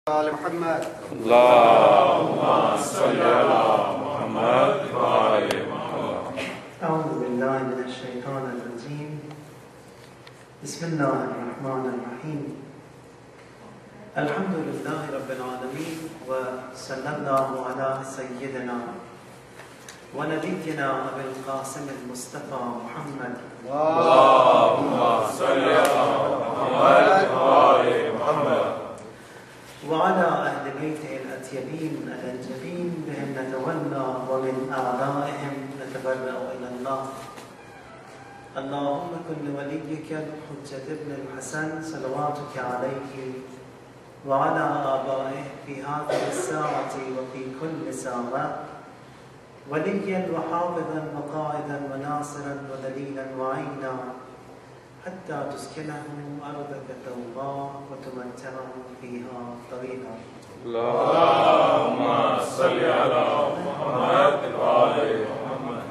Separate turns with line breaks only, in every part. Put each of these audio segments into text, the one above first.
محمد
اللهم صل على محمد وآل محمد.
أعوذ بالله من الشيطان الرجيم. بسم الله الرحمن الرحيم. الحمد لله رب العالمين، وصلى الله على سيدنا ونبينا أبي القاسم المصطفى محمد.
اللهم صل على محمد وآل محمد.
وعلى أهل بيته الأطيبين الأنجبين بهم نتولى ومن أعدائهم نتبرأ إلى الله. اللهم كن لوليك الحجة ابن الحسن صلواتك عليه وعلى آبائه في هذه الساعة وفي كل ساعة وليا وحافظا وقائدا وناصرا ودليلا وعينا حتى تسكنه أرضك توبا وتمتعه فيها طويلا.
اللهم صل على محمد وآل محمد.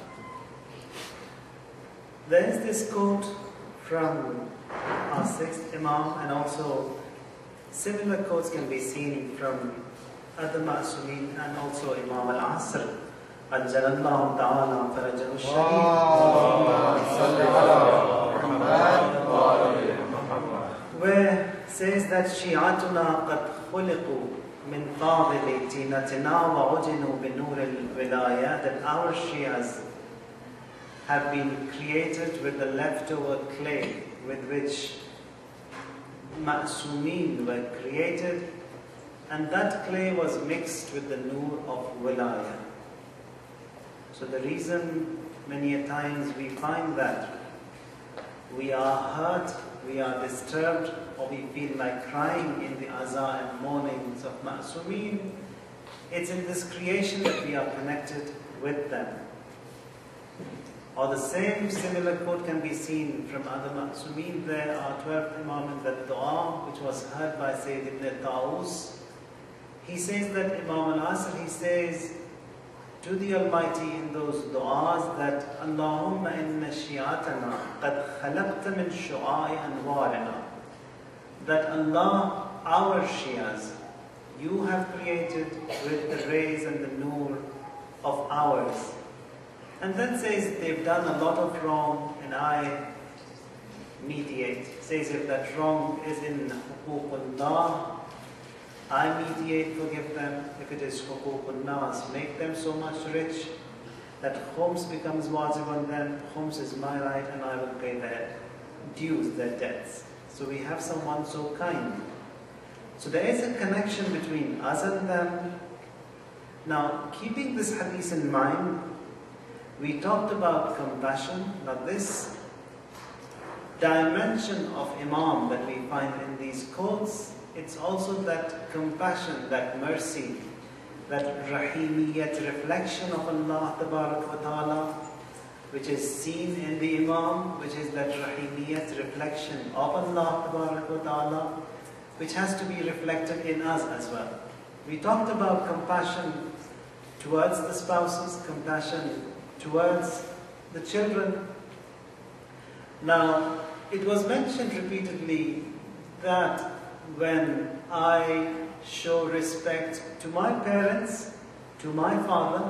There is this quote from our sixth Imam, and also similar quotes can be seen from other Ma'sumin and also Imam al-Asr. Ajjalallahu ta'ala farajahu sharif, where says that Shi'atuna qad khuliqu min fadili tinatina wa ujinu bin nur al-wilayah, that our Shias have been created with the leftover clay with which Ma'sumin were created, and that clay was mixed with the nur of wilayah. So the reason many a times we find that we are hurt, we are disturbed, or we feel like crying in the azar and mournings of Ma'sumin, it's in this creation that we are connected with them. Or the same similar quote can be seen from other Ma'sumin. There are 12 Imam in that dua, which was heard by Sayyid ibn Taus. He says that Imam al-Asr, he says to the Almighty in those du'as that Allahumma inna shi'atana qad khalaqta min shu'a'i anwarina, that Allah, our Shias, you have created with the rays and the nur of ours. And then says they've done a lot of wrong and I mediate. Says if that wrong is in huququllah, I mediate, forgive them. If it is huququl nas, make them so much rich that khums becomes wajib on them. Khums is my right and I will pay their dues, their debts. So we have someone so kind. So there is a connection between us and them. Now, keeping this hadith in mind, we talked about compassion. Now this dimension of Imam that we find in these quotes, it's also that compassion, that mercy, that rahimiyyat, reflection of Allah Tabarak wa Ta'ala, which is seen in the Imam, which is that rahimiyyat, reflection of Allah Tabarak wa Ta'ala, which has to be reflected in us as well. We talked about compassion towards the spouses, compassion towards the children. Now, it was mentioned repeatedly that when I show respect to my parents, to my father,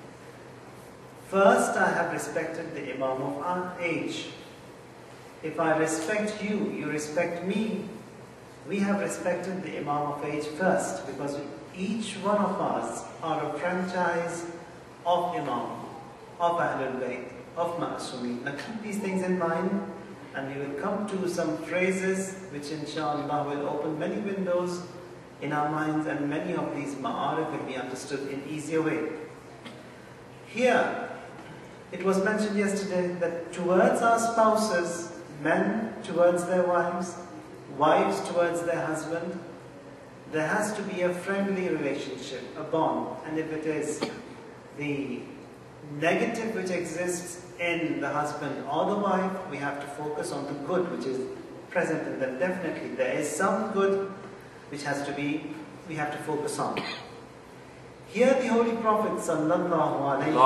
first I have respected the Imam of our age. If I respect you, you respect me, we have respected the Imam of age first, because each one of us are a franchise of Imam, of Ahlul Bayt, of Ma'sumin. Now keep these things in mind, and we will come to some phrases which inshallah will open many windows in our minds, and many of these ma'arif will be understood in easier way. Here, it was mentioned yesterday that towards our spouses, men towards their wives, wives towards their husband, there has to be a friendly relationship, a bond. And if it is the negative which exists in the husband or the wife, we have to focus on the good which is present in them. Definitely, there is some good which has to be, we have to focus on. Here the Holy Prophet sallallahu alayhi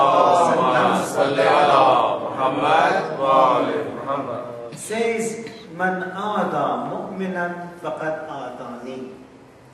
wa sallam says, Man aada mu'minan faqad aadani.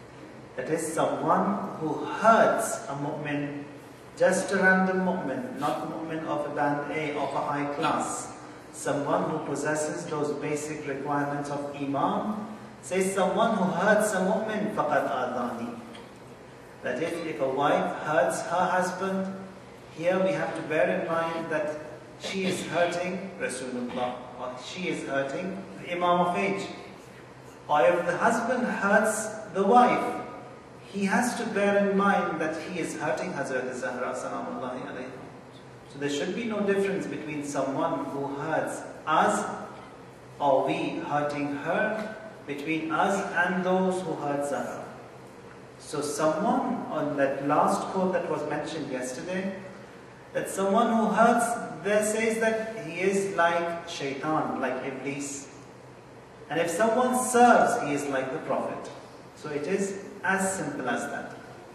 That is someone who hurts a mu'min, just a random mu'min, not mu'min of a band A, of a high class. Someone who possesses those basic requirements of Iman, says someone who hurts a mu'min, faqad adani. That is, if a wife hurts her husband, here we have to bear in mind that she is hurting Rasulullah, or she is hurting the Imam of age. Or if the husband hurts the wife, he has to bear in mind that he is hurting Hazrat Zahra salamullahi alayha. So there should be no difference between someone who hurts us or we hurting her, between us and those who hurt Zahra. So someone, on that last quote that was mentioned yesterday, that someone who hurts, there says that he is like shaitan, like Iblis. And if someone serves, he is like the Prophet. So it is as simple as that.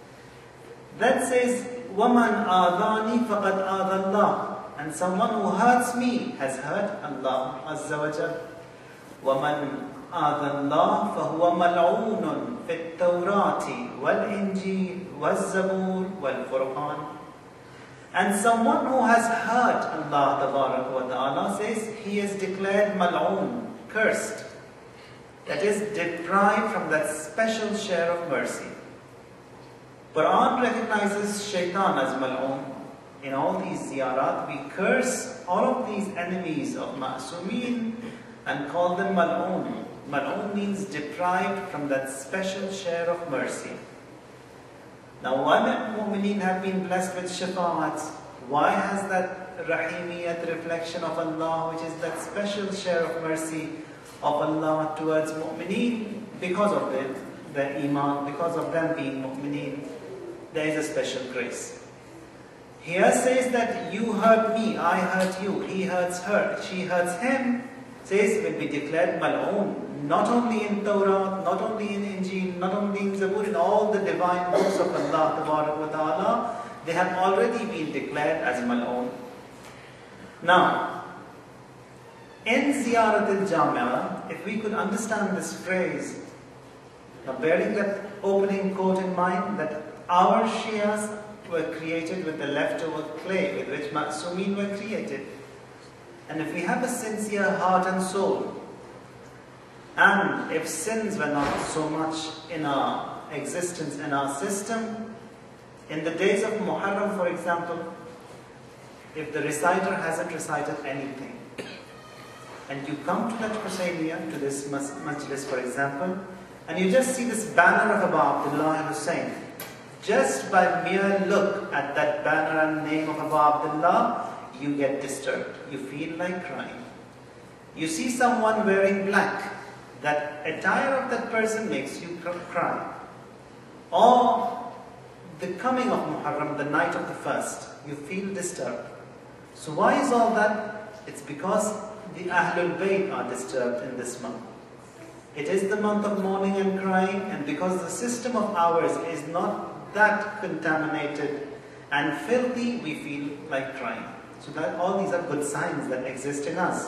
That says, وَمَنْ آذَانِي فَقَدْ آذَى اللَّهِ. And someone who hurts me has hurt Allah Azza wa Jal. وَمَنْ آذَى اللَّهِ فَهُوَ مَلْعُونٌ فِي التَّوْرَاةِ وَالْإِنْجِيلِ وَالزَّبُورِ وَالْفُرْقَانِ. And someone who has hurt Allah Tabarak wa Ta'ala says he is declared mal'oon, cursed. That is, deprived from that special share of mercy. Quran recognizes shaitan as mal'oon. In all these ziyarat, we curse all of these enemies of ma'asumeen and call them mal'oon. Mal'oon means deprived from that special share of mercy. Now, why mu'mineen have been blessed with shafa'at? Why has that rahimiyat reflection of Allah, which is that special share of mercy of Allah towards mu'mineen, because of their iman, because of them being mu'mineen, there is a special grace. Here says that you hurt me, I hurt you, he hurts her, she hurts him, says will be declared mal'oon. Not only in Torah, not only in Injil, not only in Zabur, in all the divine books of Allah Tabarak wa Ta'ala, they have already been declared as mal'oon. Now, in Ziyarat al-Jami'ah, if we could understand this phrase, now bearing that opening quote in mind, that our Shias were created with the leftover clay with which Ma'sumeen were created. And if we have a sincere heart and soul, and if sins were not so much in our existence, in our system, in the days of Muharram, for example, if the reciter hasn't recited anything, and you come to that Husayniyah, to this majlis, for example, and you just see this banner of Abu Abdullah Hussein, just by mere look at that banner and name of Abu Abdullah, you get disturbed. You feel like crying. You see someone wearing black, that attire of that person makes you cry. Or the coming of Muharram, the night of the first, you feel disturbed. So why is all that? It's because the Ahlul Bayt are disturbed in this month. It is the month of mourning and crying, and because the system of ours is not that contaminated and filthy, we feel like crying. So that all these are good signs that exist in us.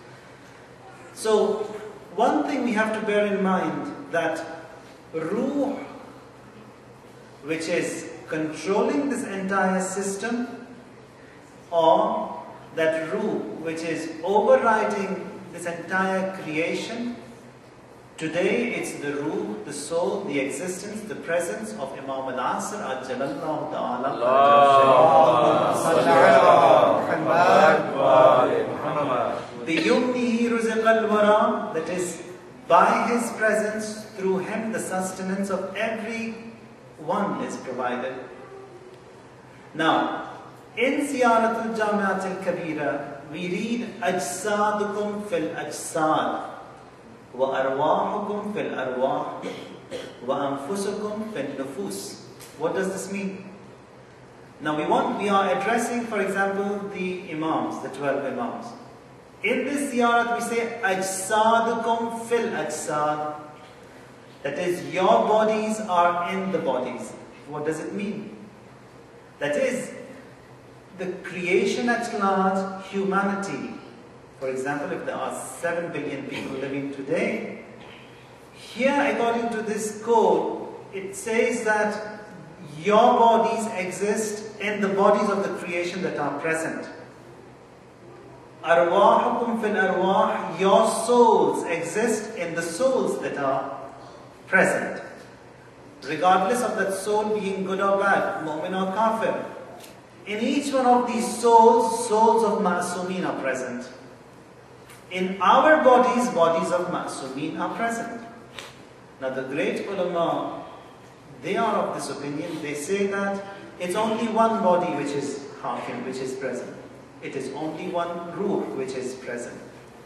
So one thing we have to bear in mind, that Ruh, which is controlling this entire system, or that Ruh, which is overriding this entire creation, today it's the Ruh, the soul, the existence, the presence of Imam al-Asr, Ajjalallahu Ta'ala. Biyumnihi ruziq al-wara, that is, by his presence, through him, the sustenance of every one is provided. Now, in Ziyarat al-Jami'at al-Kabira, we read Ajsadukum fil ajsad, wa arwahukum fil arwah, wa anfusukum fil nufus. What does this mean? Now we are addressing, for example, the Imams, the 12 Imams. In this ziyarat we say Ajsadukum fil ajsad. That is, your bodies are in the bodies. What does it mean? That is, the creation at large, humanity. For example, if there are 7 billion people living today, here according to this code, it says that your bodies exist in the bodies of the creation that are present. Arwahukum fil arwah, your souls exist in the souls that are present. Regardless of that soul being good or bad, mu'min or kafir. In each one of these souls, souls of ma'asumeen are present. In our bodies, bodies of ma'asumeen are present. Now the great ulama, they are of this opinion. They say that it's only one body which is hakim, which is present. It is only one ruh which is present.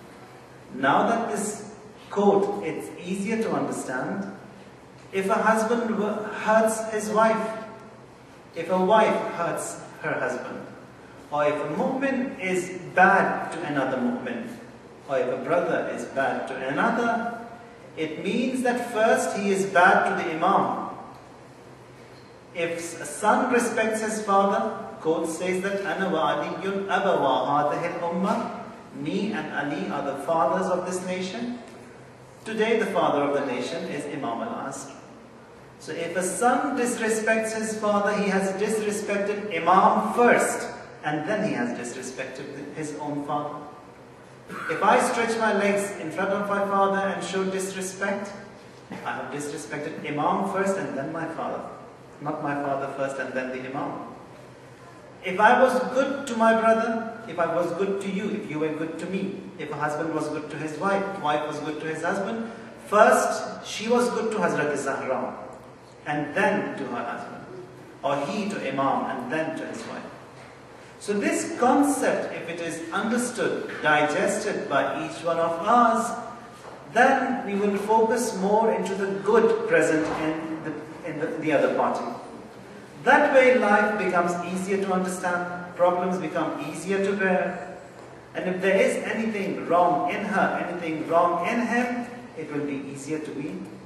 Now that this quote, it's easier to understand. If a husband hurts his wife, if a wife hurts her husband, or if a mu'min is bad to another mu'min, or if a brother is bad to another, it means that first he is bad to the imam. If a son respects his father, quote says that Ana wa Aliyun abawa hadhihi al-ummah, me and Ali are the fathers of this nation. Today the father of the nation is Imam al-Asr. So if a son disrespects his father, he has disrespected Imam first, and then he has disrespected his own father. If I stretch my legs in front of my father and show disrespect, I have disrespected Imam first and then my father. Not my father first and then the Imam. If I was good to my brother, if I was good to you, if you were good to me, if a husband was good to his wife was good to his husband, first she was good to Hazrat Zahra, and then to her husband, or he to Imam and then to his wife. So this concept, if it is understood, digested by each one of us, then we will focus more into the good present in the other party. That way life becomes easier to understand, problems become easier to bear, and if there is anything wrong in her, anything wrong in him, it will be easier to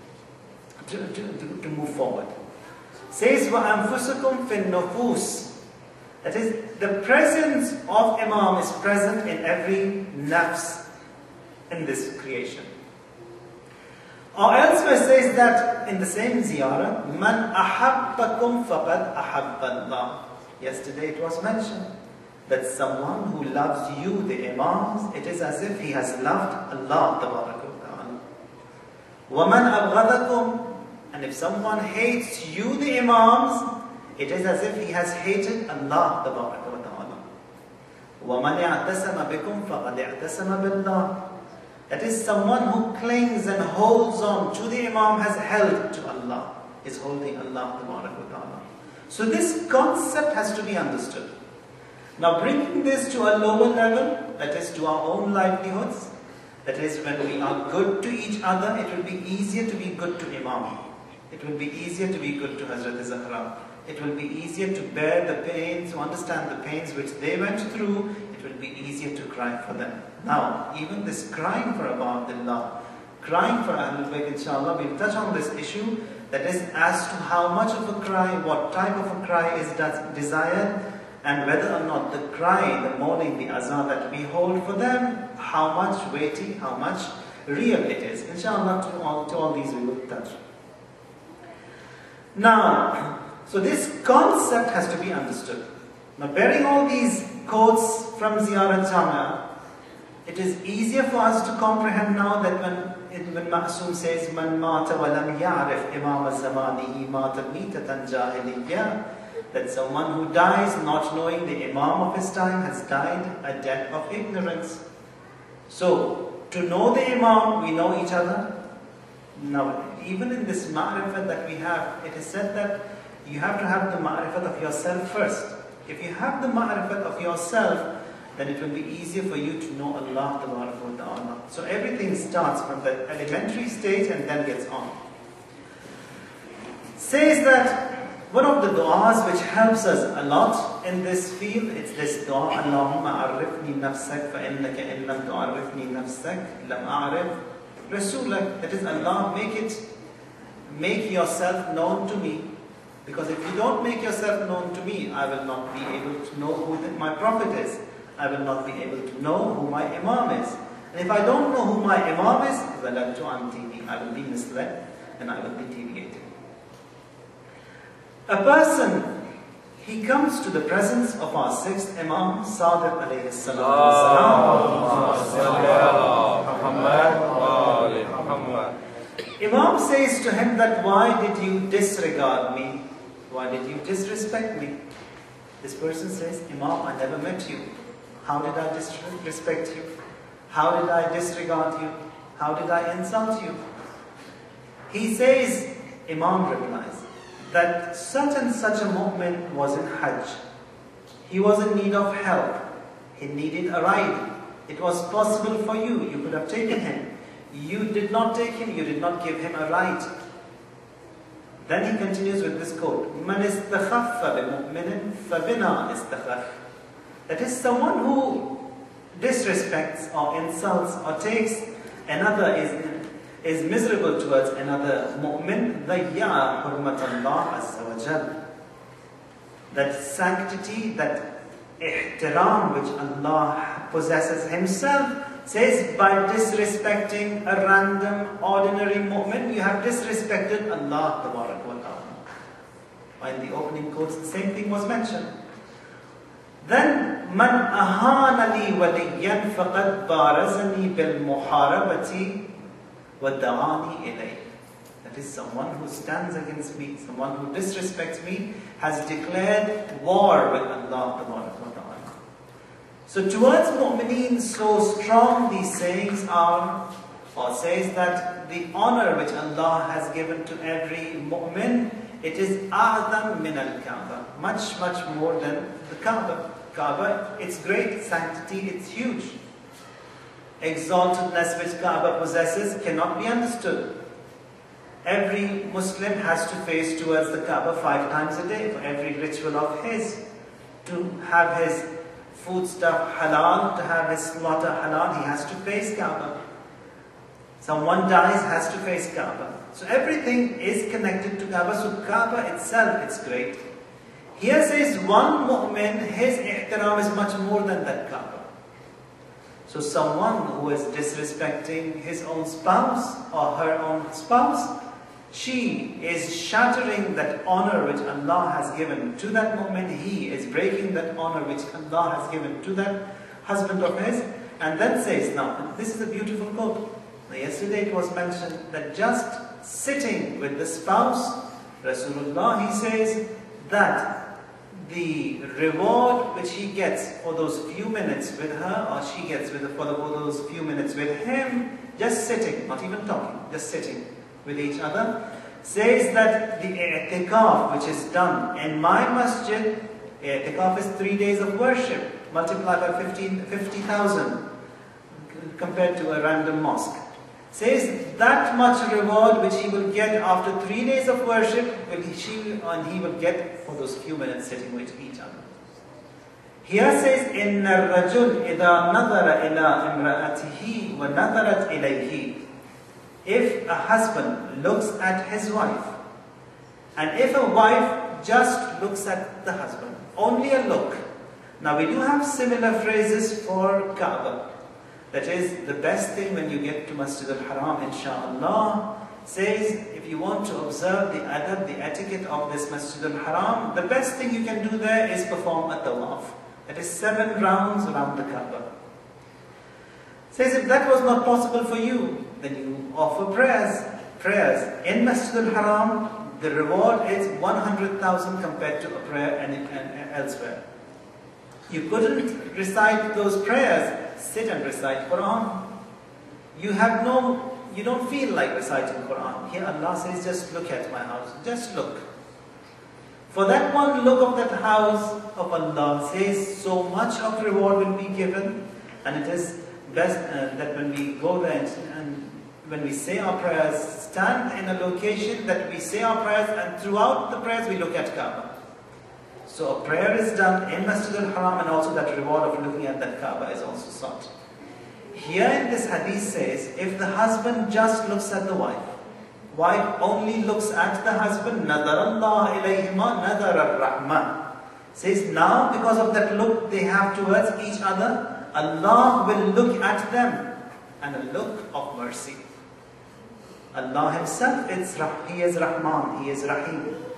move forward. Says وَأَنفُسُكُمْ فِي النُّفُوسِ. That is, the presence of Imam is present in every nafs in this creation. Or elsewhere says that in the same ziyarah, مَنْ أَحَبَّكُمْ فَقَدْ أَحَبَّ اللَّهِ. Yesterday it was mentioned that someone who loves you, the Imams, it is as if he has loved Allah Tabaraka wa Ta'ala. وَمَنْ أَبْغَضَكُمْ. And if someone hates you, the Imams, it is as if he has hated Allah Tabaraka wa Ta'ala. وَمَنْ يَعْتَسَمَ بِكُمْ فَقَدْ يَعْتَسَمَ بِاللَّهِ. That is, someone who clings and holds on to the Imam has held to Allah, is holding Allah Tabaraka wa Ta'ala. So this concept has to be understood. Now bringing this to a lower level, that is to our own livelihoods, that is when we are good to each other, it will be easier to be good to Imam. It will be easier to be good to Hazrat Zahra. It will be easier to bear the pains, to understand the pains which they went through. It will be easier to cry for them. Now, even this crying for Abu Abdullah, crying for Ahlul Bayt, inshallah, we'll touch on this issue. That is as to how much of a cry, what type of a cry is desired, and whether or not the cry, the mourning, the azan that we hold for them, how much weighty, how much real it is. Inshallah, to all these we will touch. Now, so this concept has to be understood. Now, bearing all these quotes from Ziyarat Jamia, it is easier for us to comprehend now that when Ma'soom says, "Man mata wa lam ya'rif imam zamanihi mata mitatan jahiliyya," that someone who dies not knowing the Imam of his time has died a death of ignorance. So, to know the Imam, we know each other. Now, even in this ma'rifat that we have, it is said that you have to have the ma'rifat of yourself first. If you have the ma'rifat of yourself, then it will be easier for you to know Allah Ta'ala. So everything starts from the elementary stage and then gets on. Says that one of the du'as which helps us a lot in this field, it's this du'a, Allahumma arifni nafsak fa innaka in lam tu'arifni nafsak lam a'rif rasulak. That is, Allah, make yourself known to me. Because if you don't make yourself known to me, I will not be able to know who my prophet is. I will not be able to know who my Imam is. And if I don't know who my Imam is, I will be misled and I will be deviating. A person, he comes to the presence of our sixth Imam, Sadiq alayhi salam. Imam says to him that, why did you disregard me? Why did you disrespect me? This person says, Imam, I never met you. How did I disrespect you? How did I disregard you? How did I insult you? He says, Imam replies, that such and such a mu'min was in Hajj. He was in need of help. He needed a ride. It was possible for you. You could have taken him. You did not take him. You did not give him a ride. Then he continues with this quote, Man istakhaffa bimu'minin fabina istakhaf. That is, someone who disrespects or insults or takes another, is miserable towards another mu'min, dayya hurmatallah azza wa jal. That sanctity, that ihtiram which Allah possesses Himself, says by disrespecting a random, ordinary mu'min, you have disrespected Allah tabarak wa ta'ala. In the opening quotes, the same thing was mentioned. Then, man ahana li waliyan faqad barazani bil muharabati wa da'ani ilayh. That is, someone who stands against me, someone who disrespects me, has declared war with Allah tabarak wa ta'ala. So towards mu'mineen, so strong these sayings are, or says that the honor which Allah has given to every mu'min, it is a'zam min al-Kaaba, much, much more than the Kaaba. Kaaba, its great sanctity, it's huge. Exaltedness which Kaaba possesses cannot be understood. Every Muslim has to face towards the Kaaba 5 times a day for every ritual of his. To have his foodstuff halal, to have his slaughter halal, he has to face Kaaba. Someone dies, has to face Kaaba. So everything is connected to Kaaba. So Kaaba itself, it's great. Here says one mu'min, his ihtiram is much more than that Kaaba. So someone who is disrespecting his own spouse or her own spouse, she is shattering that honor which Allah has given to that mu'min. He is breaking that honor which Allah has given to that husband of his. And then says, now this is a beautiful quote. Now, yesterday it was mentioned that just sitting with the spouse, Rasulullah, he says that the reward which he gets for those few minutes with her, or she gets for those few minutes with him, just sitting, not even talking, just sitting with each other, says that the i'tikaf which is done in my masjid, i'tikaf is 3 days of worship, multiplied by 50,000 compared to a random mosque. Says that much reward which he will get after 3 days of worship, he will get for those few minutes sitting with each other. Here says, إِنَّ الرَّجُلْ إِذَا نَظَرَ إِلَىٰ إِمْرَأَتِهِ وَنَظَرَتْ إِلَيْهِ. If a husband looks at his wife, and if a wife just looks at the husband, only a look. Now we do have similar phrases for Kaaba. That is, the best thing when you get to Masjid al-Haram, inshaAllah, says, if you want to observe the adab, the etiquette of this Masjid al-Haram, the best thing you can do there is perform a tawaf. That is 7 rounds around the Kaaba. Says, if that was not possible for you, then you offer prayers. In Masjid al-Haram, the reward is 100,000 compared to a prayer elsewhere. You couldn't recite those prayers, sit and recite Quran. You don't feel like reciting Quran. Here Allah says, just look at my house, just look. For that one look of that house of Allah, says so much of reward will be given, and it is best that when we go there and when we say our prayers, stand in a location that we say our prayers, and throughout the prayers we look at Kaaba. So a prayer is done in Masjid al-Haram, and also that reward of looking at that Kaaba is also sought. Here in this hadith says, if the husband just looks at the wife only looks at the husband, نَذَرَ اللَّهِ إِلَيْهِمَا نَذَرَ الرَّحْمَةِ. Says now because of that look they have towards each other, Allah will look at them, and a look of mercy. Allah Himself, He is Rahman, He is Rahim.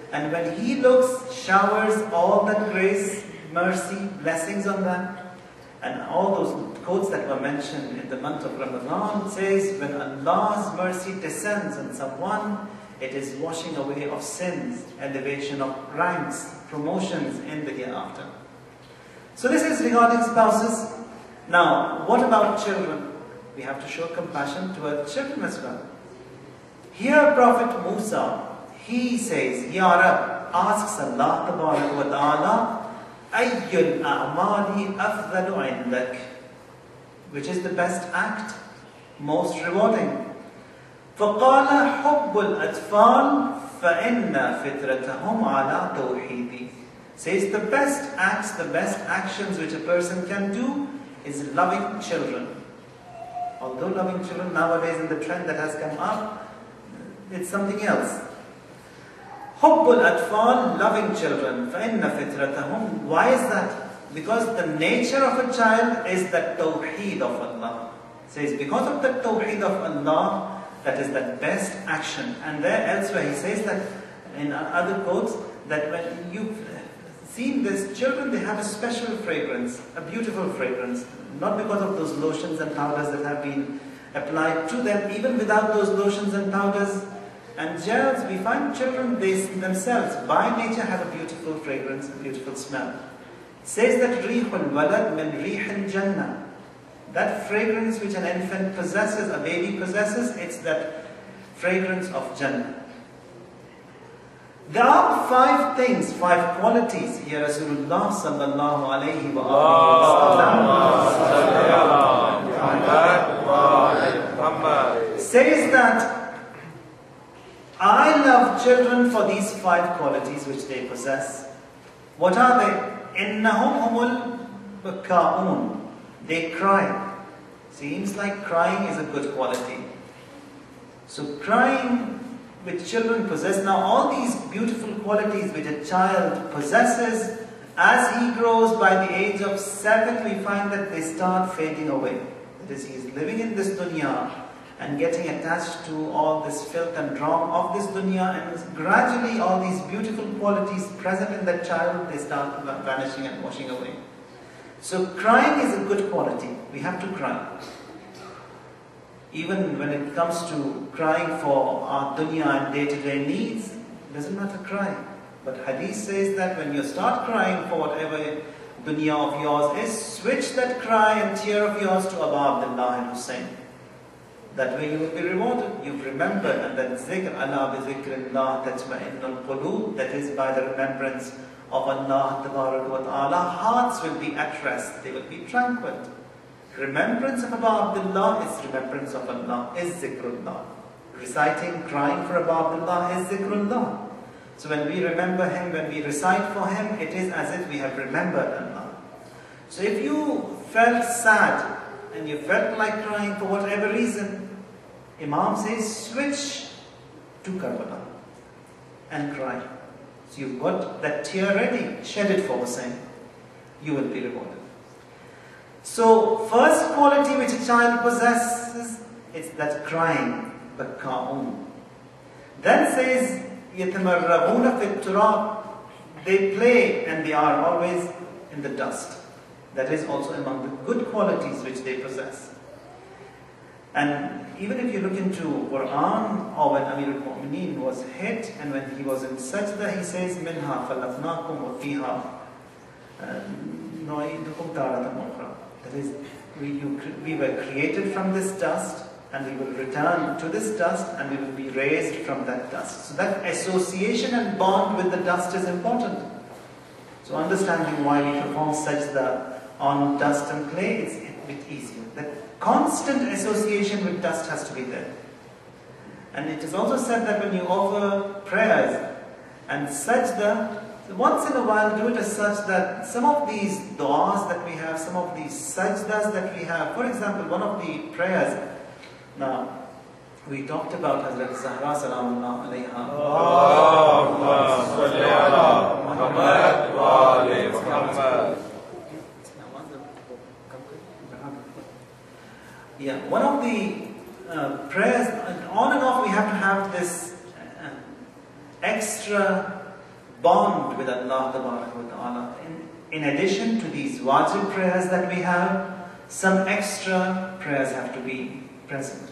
And when He looks, showers all that grace, mercy, blessings on them. And all those quotes that were mentioned in the month of Ramadan says, when Allah's mercy descends on someone, it is washing away of sins, elevation of ranks, promotions in the hereafter. So this is regarding spouses. Now, what about children? We have to show compassion towards children as well. Here Prophet Musa, he says, Ya Rab, asks Allah Tabaraka wa Ta'ala, Ayyul a'mali afdalu indak, which is the best act, most rewarding. فقال حب الأطفال فإن فطرتهم على توحيدي. Says the best acts, the best actions which a person can do is loving children. Although loving children nowadays in the trend that has come up, it's something else. حب الأطفال, loving children. فإن فطرتهم. Why is that? Because the nature of a child is the tawheed of Allah. Says because of the tawheed of Allah, that is the best action. And there elsewhere he says that in other quotes, that when you've seen this, children, they have a special fragrance, a beautiful fragrance, not because of those lotions and powders that have been applied to them. Even without those lotions and powders and gels, we find children, they themselves by nature have a beautiful fragrance, a beautiful smell. It says that rihul walad min rihil jannah. That fragrance which an infant possesses, a baby possesses, it's that fragrance of Jannah. There are 5 things, 5 qualities here Rasulullah sallallahu alayhi wa sallam says that I love children for these 5 qualities which they possess. What are they? Innahum humul baka'un. They cry. Seems like crying is a good quality. So crying which children possess. Now all these beautiful qualities which a child possesses, as he grows by the age of 7, we find that they start fading away. That is, he is living in this dunya and getting attached to all this filth and wrong of this dunya, and gradually all these beautiful qualities present in that child, they start vanishing and washing away. So crying is a good quality. We have to cry. Even when it comes to crying for our dunya and day-to-day needs, it doesn't matter crying. But hadith says that when you start crying for whatever dunya of yours is, switch that cry and tear of yours to Aba Abdullah and Hussein. That way you will be rewarded. You've remembered, and that zikr, ala bi zikrillah tatma'innul qulub, that is by the remembrance of Allah Tabaraka wa Ta'ala, hearts will be at rest, they will be tranquil. Remembrance of Aba Abdullah is remembrance of Allah, is zikrullah. Reciting, crying for Aba Abdullah is zikrullah. So when we remember him, when we recite for him, it is as if we have remembered Allah. So if you felt sad and you felt like crying for whatever reason, Imam says switch to Karbala and cry. So you've got that tear ready, shed it for Hussein. You will be rewarded. So first quality which a child possesses is that crying, baka'un. Then says, يَتَمَرَّغُونَ فِي التُّرَابِ. They play and they are always in the dust. That is also among the good qualities which they possess. And even if you look into Quran, or when Amir al-Mu'mineen was hit and when he was in sajda, he says, مِنْهَا فَلَفْنَاكُمْ وَفِيهَا نُعِيدُكُمْ تَارَةً أُخْرَى. That is, we were created from this dust and we will return to this dust and we will be raised from that dust. So that association and bond with the dust is important. So understanding why we perform sajda on dust and clay, it's a bit easier. That constant association with dust has to be there. And it is also said that when you offer prayers and sajda, once in a while do it as such that some of these du'as that we have, some of these sajdas that we have, for example, one of the prayers, now we talked about Hazrat Zahra salamullah alayha.
Allahumma salli ala Muhammad wa ali Muhammad.
Yeah, one of the prayers, on and off we have to have this extra bond with Allah Ta'ala. In addition to these wajib prayers that we have, some extra prayers have to be present.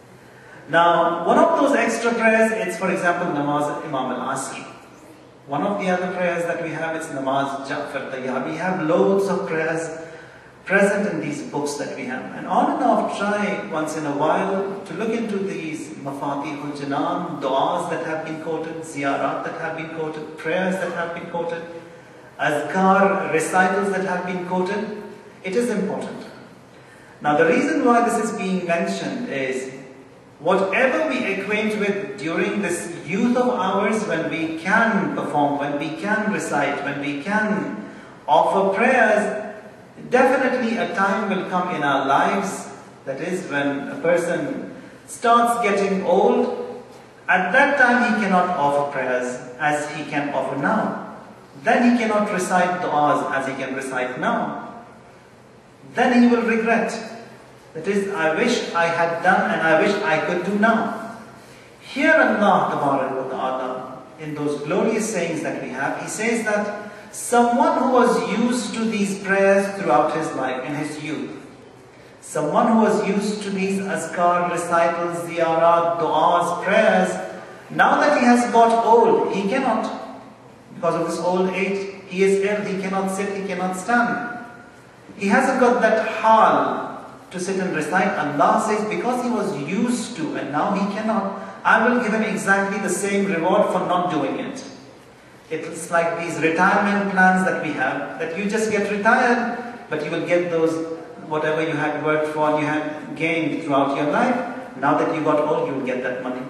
Now, one of those extra prayers is, for example, Namaz Imam al-Asr. One of the other prayers that we have is Namaz Ja'far Tayyar. We have loads of prayers present in these books that we have. And on and off, try once in a while to look into these Mafatihul Janan, du'as that have been quoted, ziyarat that have been quoted, prayers that have been quoted, azkar, recitals that have been quoted. It is important. Now, the reason why this is being mentioned is whatever we acquaint with during this youth of ours, when we can perform, when we can recite, when we can offer prayers, definitely a time will come in our lives, that is when a person starts getting old. At that time he cannot offer prayers as he can offer now. Then he cannot recite du'as as he can recite now. Then he will regret. That is, I wish I had done and I wish I could do now. Here Allah Ta'ala, in those glorious sayings that we have, He says that someone who was used to these prayers throughout his life, in his youth, someone who was used to these azkar, recitals, ziyarat, du'as, prayers, now that he has got old, he cannot. Because of this old age, he is ill, he cannot sit, he cannot stand. He hasn't got that hal to sit and recite. Allah says, because he was used to and now he cannot, I will give him exactly the same reward for not doing it. It's like these retirement plans that we have, that you just get retired, but you will get those, whatever you had worked for and you had gained throughout your life. Now that you got old, you will get that money.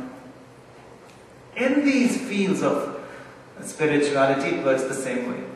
In these fields of spirituality, it works the same way.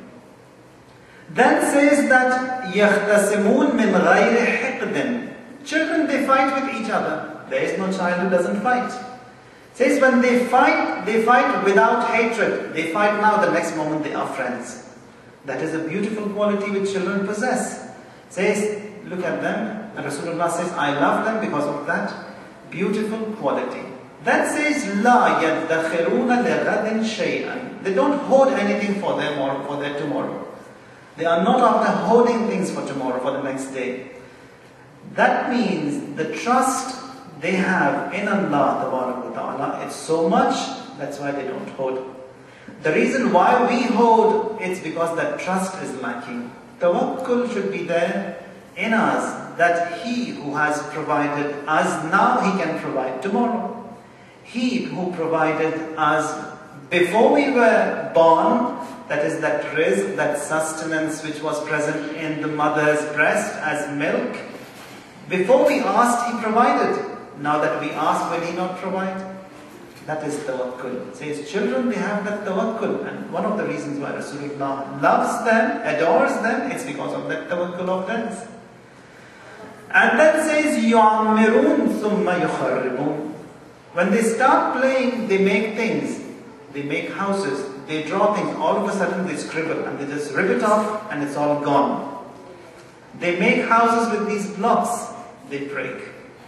Then says that يَخْتَسِمُونَ مِنْ غَيْرِ حِقْدٍ. Children, they fight with each other. There is no child who doesn't fight. Says when they fight without hatred. They fight now, the next moment they are friends. That is a beautiful quality which children possess. Says, look at them, and Rasulullah says, I love them because of that beautiful quality. Then says, لَا يَدَّخِرُونَ لِغَدٍ شَيْئًا. They don't hoard anything for them or for their tomorrow. They are not after hoarding things for tomorrow, for the next day. That means the trust they have in Allah Ta'ala, it's so much, that's why they don't hoard. The reason why we hoard, it's because that trust is lacking. Tawakkul should be there in us, that He who has provided us now, He can provide tomorrow. He who provided us before we were born, that is that rizq, that sustenance which was present in the mother's breast as milk. Before we asked, He provided. Now that we ask, will He not provide? That is tawakkul. It says children, they have that tawakkul. And one of the reasons why Rasulullah loves them, adores them, it's because of that tawakkul of theirs. And then says, يُعَمِّرُونَ ثُمَّ يُخَرِّبُونَ. When they start playing, they make things. They make houses. They draw things. All of a sudden they scribble and they just rip it off and it's all gone. They make houses with these blocks. They break.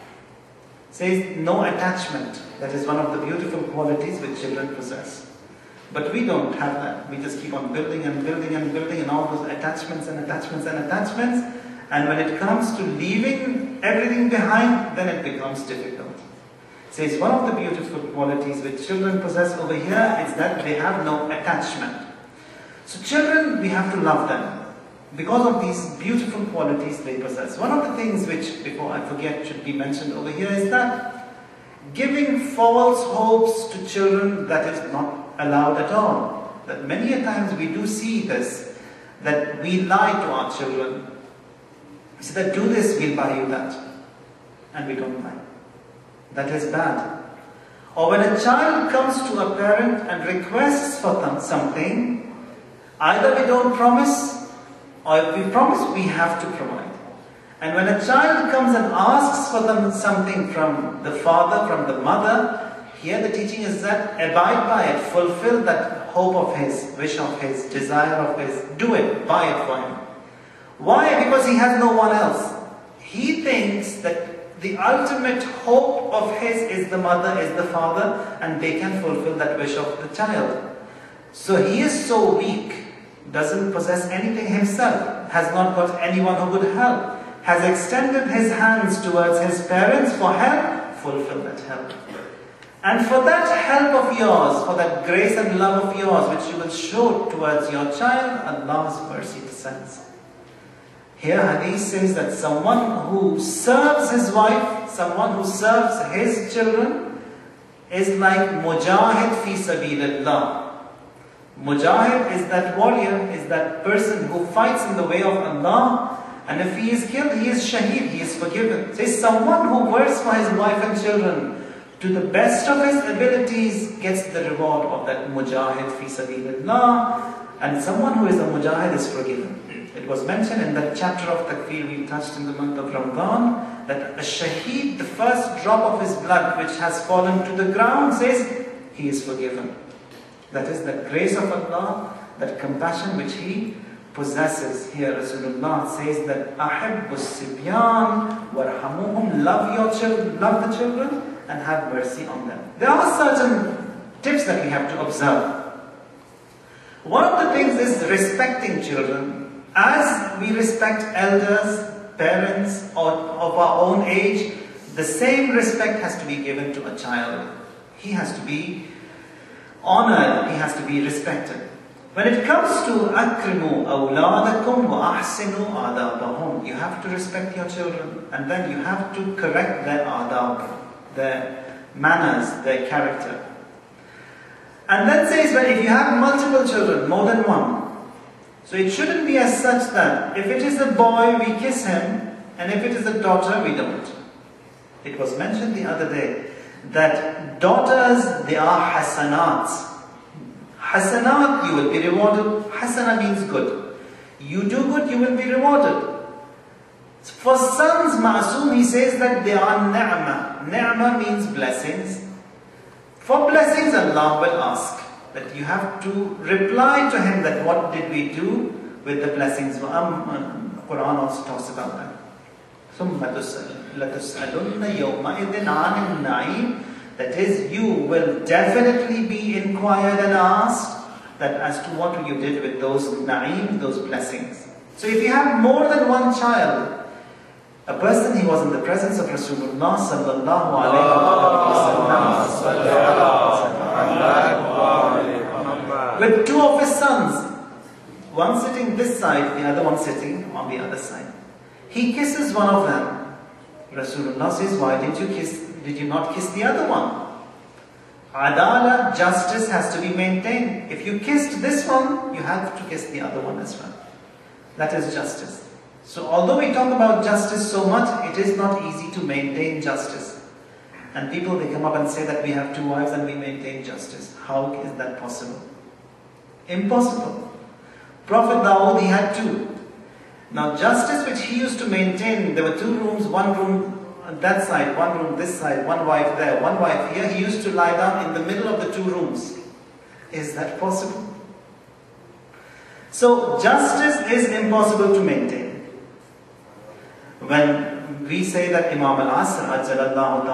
Says no attachment. That is one of the beautiful qualities which children possess. But we don't have that. We just keep on building and building and building and all those attachments and attachments and attachments. And when it comes to leaving everything behind, then it becomes difficult. Says one of the beautiful qualities which children possess over here is that they have no attachment. So children, we have to love them because of these beautiful qualities they possess. One of the things which, before I forget, should be mentioned over here is that giving false hopes to children, that is not allowed at all. That many a times we do see this, that we lie to our children. We say that do this, we'll buy you that. And we don't buy. That is bad. Or when a child comes to a parent and requests for something, either we don't promise, or if we promise, we have to provide. And when a child comes and asks for something from the father, from the mother, here the teaching is that abide by it, fulfill that hope of his, wish of his, desire of his, do it, buy it for him. Why? Because he has no one else. He thinks that the ultimate hope of his is the mother, is the father, and they can fulfill that wish of the child. So he is so weak, doesn't possess anything himself, has not got anyone who would help, has extended his hands towards his parents for help, fulfill that help. And for that help of yours, for that grace and love of yours which you will show towards your child, Allah's mercy descends. Here Hadith says that someone who serves his wife, someone who serves his children, is like Mujahid fi sabilillah. Mujahid is that warrior, is that person who fights in the way of Allah, and if he is killed, he is shaheed, he is forgiven. So someone who works for his wife and children to the best of his abilities gets the reward of that Mujahid fi sabilillah, and someone who is a Mujahid is forgiven. It was mentioned in that chapter of Takfir we touched in the month of Ramadan, that a shaheed, the first drop of his blood which has fallen to the ground, says he is forgiven. That is the grace of Allah, that compassion which he possesses. Here Rasulullah says that Ahibbu Sibyan warhamuhum, love your children, love the children and have mercy on them. There are certain tips that we have to observe. One of the things is respecting children. As we respect elders, parents or of our own age, the same respect has to be given to a child. He has to be honored, he has to be respected. When it comes to akrimu awladakum wa ahsinu adabahum, you have to respect your children and then you have to correct their adab, their manners, their character. And then says, well, if you have multiple children, more than one, so it shouldn't be as such that if it is a boy, we kiss him, and if it is a daughter, we don't. It was mentioned the other day that daughters, they are hasanats. Hasanat, you will be rewarded. Hasana means good. You do good, you will be rewarded. For sons, Ma'asum, he says that they are ni'mah. Ni'mah means blessings. For blessings, Allah will ask. That you have to reply to him that what did we do with the blessings. Quran also talks about that. That is, you will definitely be inquired and asked that as to what you did with those na'im, those blessings. So if you have more than one child, a person, he was in the presence of Rasulullah sallallahu alayhi wa sallam with two of his sons, one sitting this side, the other one sitting on the other side. He kisses one of them. Rasulullah says, why did you not kiss the other one? Adala, justice has to be maintained. If you kissed this one, you have to kiss the other one as well. That is justice. So although we talk about justice so much, it is not easy to maintain justice. And people, they come up and say that we have two wives and we maintain justice. How is that possible? Impossible. Prophet Dawood, he had two. Now justice which he used to maintain, there were two rooms, one room on that side, one room this side, one wife there, one wife here. He used to lie down in the middle of the two rooms. Is that possible? So justice is impossible to maintain. When we say that Imam al-Asr, Ajjalallahu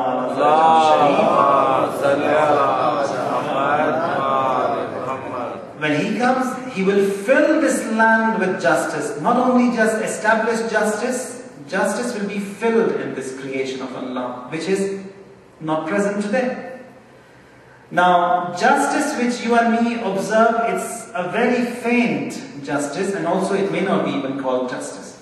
ta'ala, when he comes, he will fill this land with justice. Not only just establish justice, justice will be filled in this creation of Allah, which is not present today. Now, justice which you and me observe, it's a very faint justice, and also it may not be even called justice.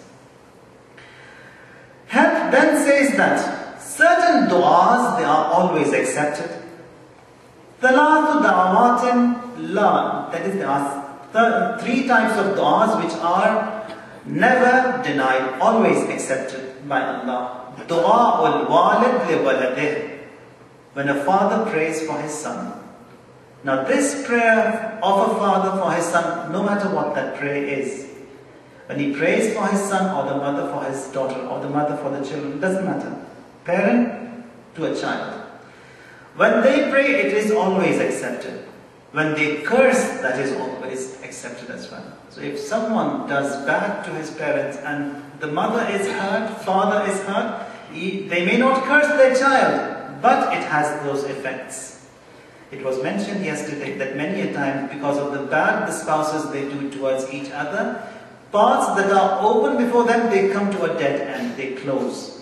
Help then says that certain du'as, they are always accepted. Thalathu da'awatin la, that is, there are three types of du'as which are never denied, always accepted by Allah. Du'a'ul walid li waladih, when a father prays for his son. Now this prayer of a father for his son, no matter what that prayer is, when he prays for his son or the mother for his daughter or the mother for the children, it doesn't matter. Parent to a child. When they pray, it is always accepted. When they curse, that is always accepted as well. So if someone does bad to his parents and the mother is hurt, father is hurt, they may not curse their child, but it has those effects. It was mentioned yesterday that many a time, because of the bad the spouses they do towards each other, paths that are open before them, they come to a dead end, they close.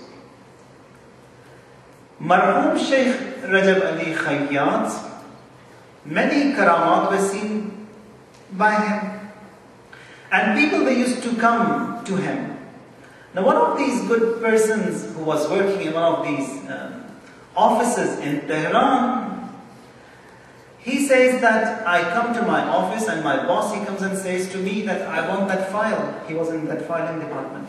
Marhum Shaykh Rajab Ali Khayyat, many karamat were seen by him. And people, they used to come to him. Now one of these good persons who was working in one of these offices in Tehran, he says that I come to my office and my boss, he comes and says to me that I want that file. He was in that filing department.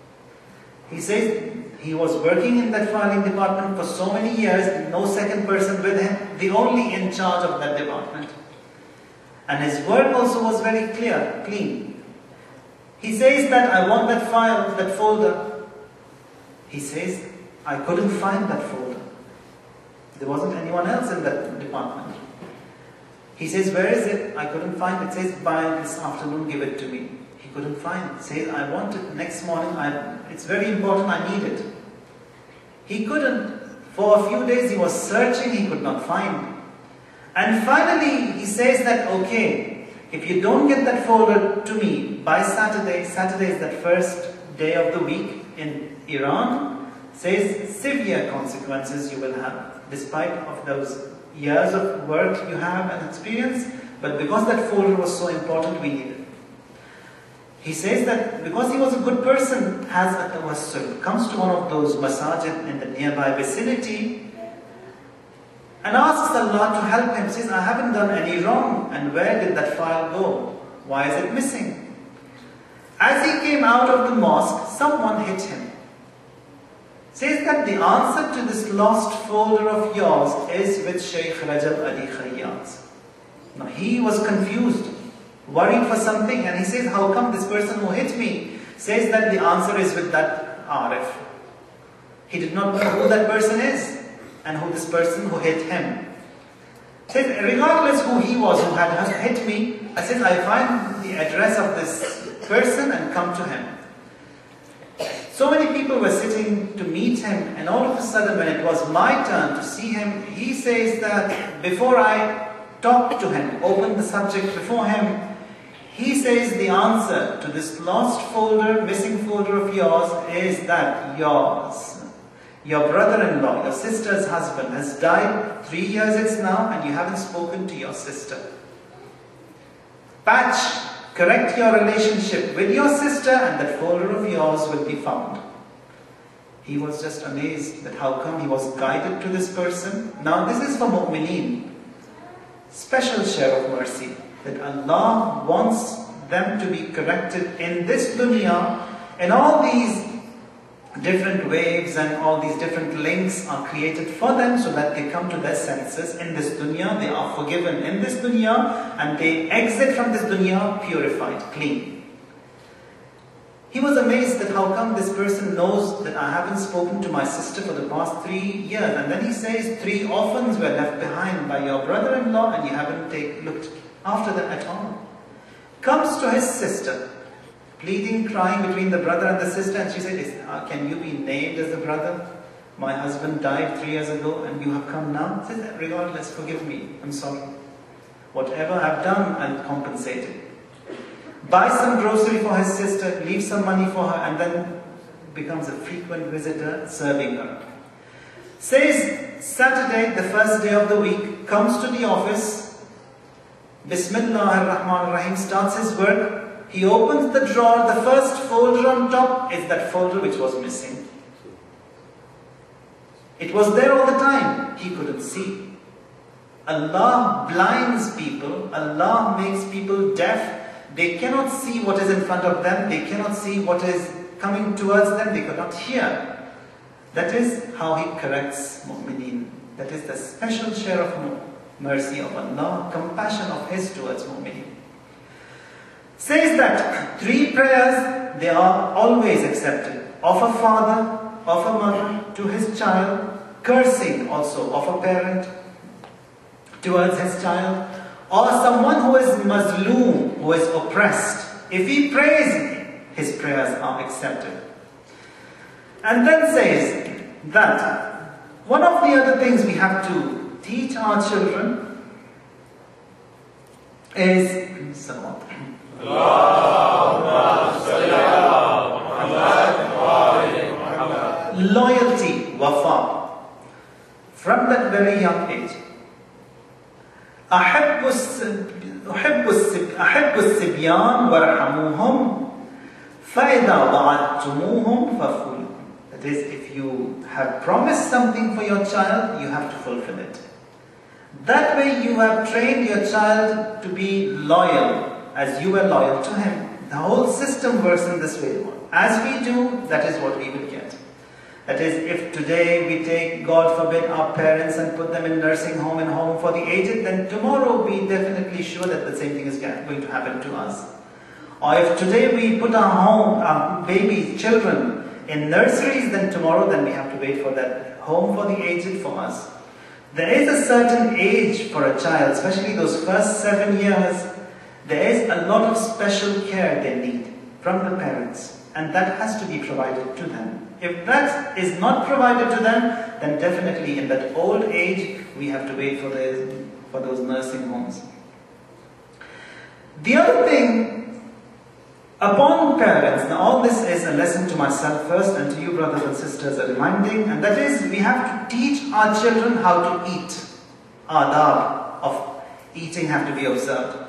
He says he was working in that filing department for so many years, no second person with him, the only in charge of that department. And his work also was very clean. He says that I want that file, that folder. He says, I couldn't find that folder. There wasn't anyone else in that department. He says, where is it? I couldn't find it. He says, by this afternoon, give it to me. He couldn't find it. He says, I want it next morning. It's very important, I need it. He couldn't. For a few days he was searching, he could not find. And finally he says that, okay, if you don't get that folder to me by Saturday is that first day of the week in Iran, says severe consequences you will have, despite of those years of work you have and experience, but because that folder was so important, we need it. He says that because he was a good person, has a tawassul, comes to one of those masajid in the nearby vicinity and asks Allah to help him. Says, I haven't done any wrong, and where did that file go? Why is it missing? As he came out of the mosque, someone hit him. Says that the answer to this lost folder of yours is with Shaykh Rajab Ali Khayyat. Now he was confused, worried for something, and he says, how come this person who hit me says that the answer is with that Arif? He did not know who that person is and who this person who hit him. Says, regardless who he was who had hit me, I said, I find the address of this person and come to him. So many people were sitting to meet him, and all of a sudden when it was my turn to see him, he says that before I talk to him, open the subject before him, he says the answer to this lost folder, missing folder of yours is that your brother-in-law, your sister's husband has died, 3 years it's now, and you haven't spoken to your sister. Correct your relationship with your sister, and that folder of yours will be found. He was just amazed that how come he was guided to this person. Now this is for mu'mineen. Special share of mercy, that Allah wants them to be corrected in this dunya, and all these different waves and all these different links are created for them so that they come to their senses in this dunya, they are forgiven in this dunya, and they exit from this dunya purified, clean. He was amazed that how come this person knows that I haven't spoken to my sister for the past 3 years, and then he says 3 orphans were left behind by your brother-in-law and you haven't looked after them at all. Comes to his sister, pleading, crying between the brother and the sister, and she said, can you be named as the brother? My husband died 3 years ago and you have come now? He said, regardless, forgive me, I'm sorry. Whatever I've done, I'll compensate it. Buy some grocery for his sister, leave some money for her, and then becomes a frequent visitor, serving her. Says, Saturday, the first day of the week, comes to the office, Bismillah ar-Rahman ar-Rahim, starts his work. He opens the drawer, the first folder on top is that folder which was missing. It was there all the time, he couldn't see. Allah blinds people, Allah makes people deaf. They cannot see what is in front of them, they cannot see what is coming towards them, they cannot hear. That is how he corrects mu'mineen. That is the special share of mercy of Allah, compassion of His towards mu'mineen. Says that 3 prayers, they are always accepted. Of a father, of a mother to his child, cursing also of a parent towards his child, or someone who is mazloom, who is oppressed. If he prays, his prayers are accepted. And then says that one of the other things we have to teach our children is loyalty, wafa. From that very young age. أحب الصبيان وارحموهم فإذا وعدتموهم فافعلوا. That is, if you have promised something for your child, you have to fulfill it. That way you have trained your child to be loyal as you were loyal to him. The whole system works in this way. As we do, that is what we will get. That is, if today we take, God forbid, our parents and put them in nursing home and home for the aged, then tomorrow we definitely sure that the same thing is going to happen to us. Or if today we put our babies, children in nurseries, then tomorrow we have to wait for that home for the aged for us. There is a certain age for a child, especially those first 7 years. There is a lot of special care they need from the parents, and that has to be provided to them. If that is not provided to them, then definitely in that old age, we have to wait for those nursing homes. The other thing, upon parents, now all this is a lesson to myself first and to you brothers and sisters, a reminding, and that is we have to teach our children how to eat. Adab of eating have to be observed.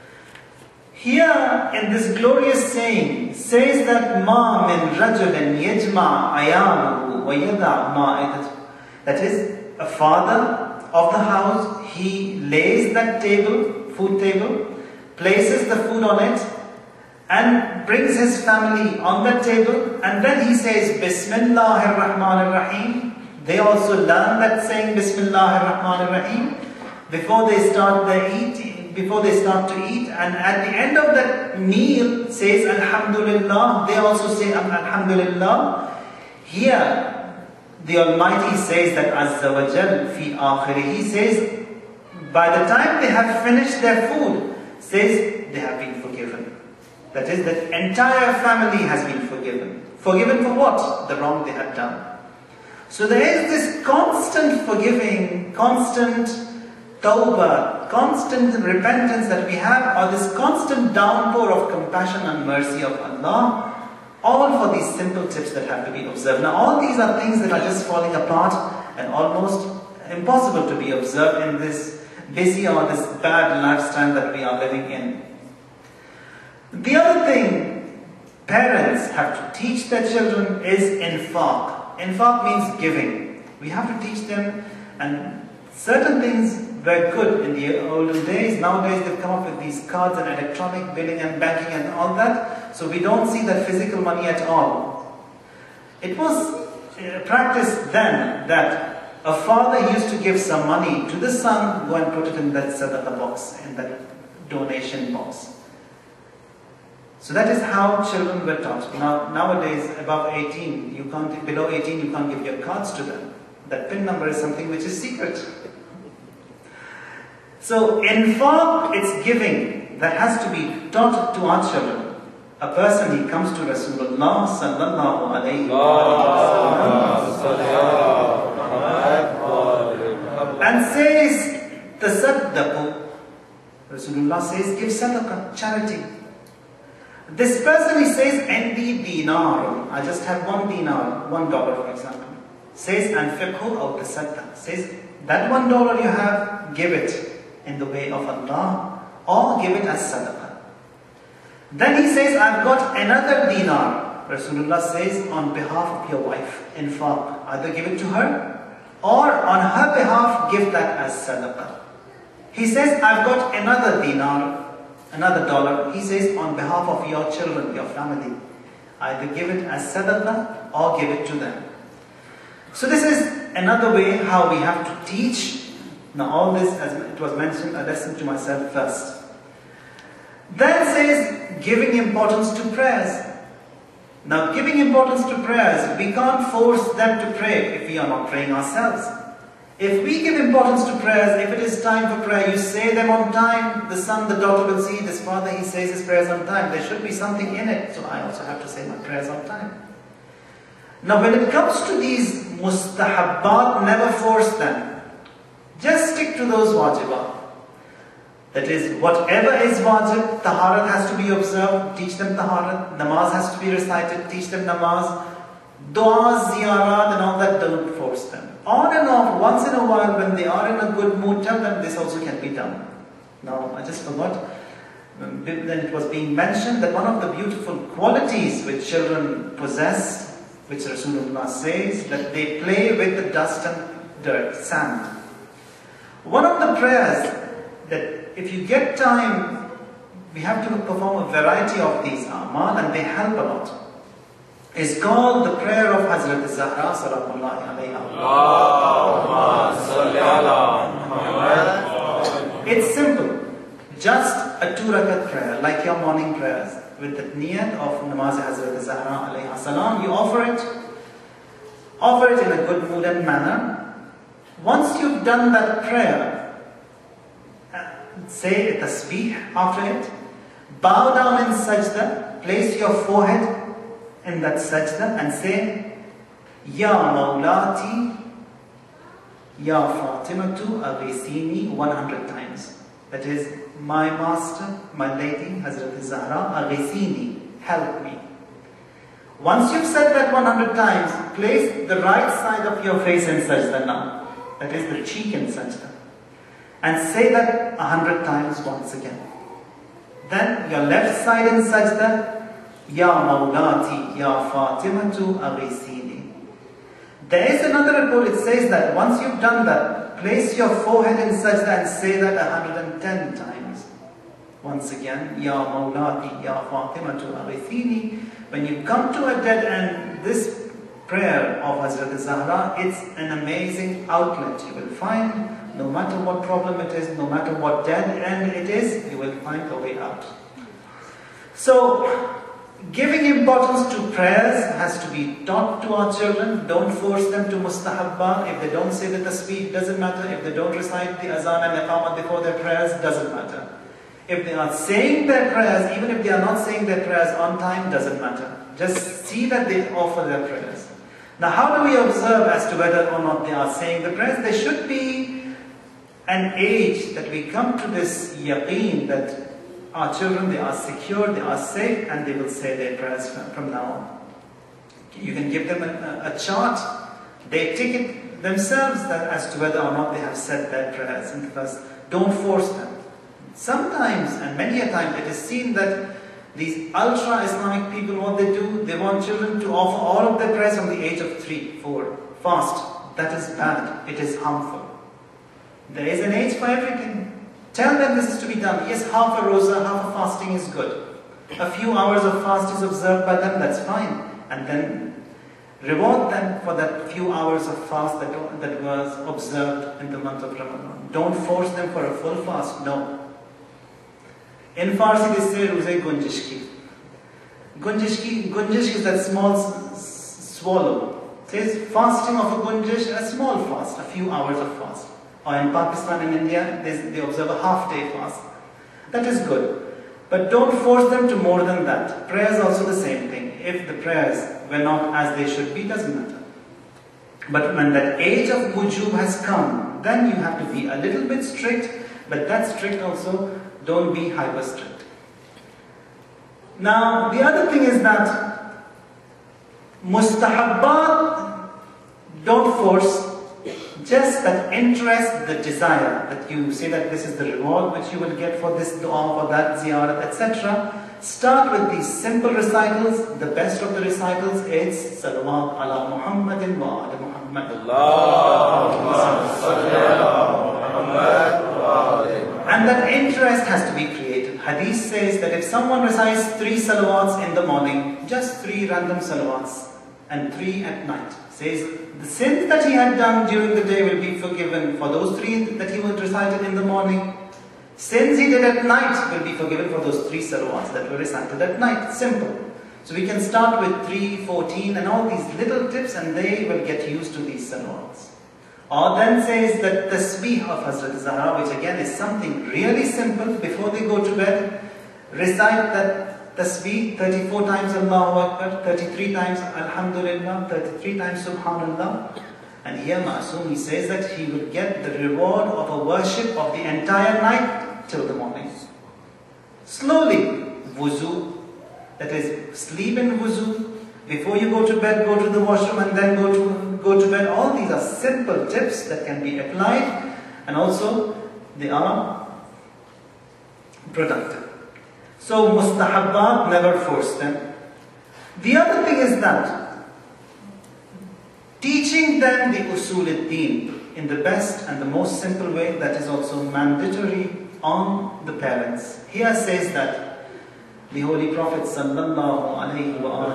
Here in this glorious saying says that ma min rajulin yajma ayaluhu wa yada ma'idatu. That is, a father of the house, he lays that table, food table, places the food on it, and brings his family on that table, and then he says Bismillahir Rahmanir Rahim. They also learn that saying Bismillahir Rahmanir Rahim before they start to eat, and at the end of that meal says Alhamdulillah. They also say Alhamdulillah. Here the Almighty says that Azza wa Jal fi akhiri. He says by the time they have finished their food, says they have been forgiven. That is, the entire family has been forgiven. Forgiven for what? The wrong they had done. So there is this constant forgiving, constant tawbah, constant repentance that we have, or this constant downpour of compassion and mercy of Allah, all for these simple tips that have to be observed. Now all these are things that are just falling apart and almost impossible to be observed in this busy or this bad lifestyle that we are living in. The other thing parents have to teach their children is infaq. Infaq means giving. We have to teach them, and certain things were good in the olden days. Nowadays they've come up with these cards and electronic billing and banking and all that, so we don't see that physical money at all. It was practiced then that a father used to give some money to the son, go and put it in that sadaqah box, in that donation box. So that is how children were taught. Now, nowadays, above 18, below 18, you can't give your cards to them. That PIN number is something which is secret. So, infaq, it's giving, that has to be taught to our children. A person, he comes to Rasulullah sallallahu alayhi wa sallam and says, tasaddaqu. Rasulullah says, give sadaqah, charity. This person, he says, Indi dinar. I just have $1 dinar, $1 for example. Says, anfiqhu aw tasaddaq. Says, that $1 you have, give it in the way of Allah, or give it as sadaqah. Then he says, I've got another dinar. Rasulullah says, on behalf of your wife, infaq. Either give it to her, or on her behalf, give that as sadaqah. He says, I've got another dinar, another $1. He says, on behalf of your children, your family, either give it as sadaqah or give it to them. So this is another way how we have to teach. Now all this, as it was mentioned, a lesson to myself first. Then says, giving importance to prayers. Now giving importance to prayers, we can't force them to pray if we are not praying ourselves. If we give importance to prayers, if it is time for prayer, you say them on time. The son, the daughter will see this father, he says his prayers on time. There should be something in it, so I also have to say my prayers on time. Now when it comes to these mustahabbat, never force them. Just stick to those wajibat. That is, whatever is wajib, taharat has to be observed, teach them taharat. Namaz has to be recited, teach them namaz. Du'as, ziyarat and all that, don't force them. On and off, once in a while when they are in a good mood, tell them this also can be done. Now, I just forgot, when it was being mentioned that one of the beautiful qualities which children possess, which Rasulullah says, that they play with the dust and dirt, sand. One of the prayers that if you get time, we have to perform a variety of these amal and they help a lot. It's called the prayer of Hazrat Zahra salamullahi alayha.
Allahumma salli ala Muhammad.
It's simple. Just a 2-rakat prayer, like your morning prayers. With the niyat of namaz Hazrat Zahra alayha salam, you offer it in a good mood and manner. Once you've done that prayer, say a tasbih after it, bow down in sajda, place your forehead in that sajda and say, Ya Mawlati, Ya Fatimatu Aghisini 100 times. That is, my master, my lady, Hazrat Zahra, Aghisini, help me. Once you've said that 100 times, place the right side of your face in sajda now. That is the cheek in sajda. And say that 100 times once again. Then your left side in sajda, Ya Mawlati, Ya Fatimatu Aghisini. There is another report, it says that once you've done that, place your forehead in sajda and say that 110 times. Once again, Ya Mawlati, Ya Fatimatu Aghisini. When you come to a dead end, this prayer of Hazrat Zahra, it's an amazing outlet. You will find, no matter what problem it is, no matter what dead end it is, you will find a way out. So, giving importance to prayers has to be taught to our children. Don't force them to mustahabban. If they don't say the tasbih, doesn't matter. If they don't recite the azan and iqamah before their prayers, doesn't matter. If they are saying their prayers, even if they are not saying their prayers on time, doesn't matter. Just see that they offer their prayers. Now, how do we observe as to whether or not they are saying the prayers? There should be an age that we come to this yaqeen that our children, they are secure, they are safe, and they will say their prayers from now on. You can give them a chart. They take it themselves as to whether or not they have said their prayers in the first. Don't force them. Sometimes, and many a time, it is seen that these ultra-Islamic people, what they do, they want children to offer all of their prayers from the age of 3, 4, fast. That is bad. It is harmful. There is an age for everything. Tell them this is to be done. Yes, half a roza, half a fasting is good. A few hours of fast is observed by them, that's fine. And then reward them for that few hours of fast that was observed in the month of Ramadan. Don't force them for a full fast, no. In Farsi they say Ruze Gunjishki. Gunjish is that small swallow. It says fasting of a gunjish, a small fast, a few hours of fast. Or in Pakistan and India, they observe a half-day fast. That is good. But don't force them to more than that. Prayers also the same thing. If the prayers were not as they should be, doesn't matter. But when that age of wujub has come, then you have to be a little bit strict, but that strict also, don't be hyper strict. Now, the other thing is that mustahabbat, don't force. Just that interest, the desire, that you say that this is the reward which you will get for this dua, for that ziyarat, etc. Start with these simple recitals. The best of the recitals is Salawat ala Muhammadin wa ala Muhammad.
Allahumma salli ala Muhammad wa ala Muhammad.
And that interest has to be created. Hadith says that if someone recites 3 salawats in the morning, just 3 random salawats, and 3 at night, says the sins that he had done during the day will be forgiven for those 3 that he would recited in the morning. Sins he did at night will be forgiven for those 3 salawats that were recited at night. Simple. So we can start with 3, 14 and all these little tips, and they will get used to these salawats. Or then says that tasbih of Hazrat Zahra, which again is something really simple. Before they go to bed, recite that tasbih 34 times Allahu Akbar, 33 times Alhamdulillah, 33 times Subhanallah. And here Ma'asum, he says that he will get the reward of a worship of the entire night till the morning. Slowly, wuzu, that is, sleep in wuzu. Before you go to bed, go to the washroom and then go to bed. All these are simple tips that can be applied, and also they are productive. So mustahabbat, never force them. The other thing is that teaching them the usul al-din in the best and the most simple way, that is also mandatory on the parents. Here says that the Holy Prophet sallallahu alayhi wa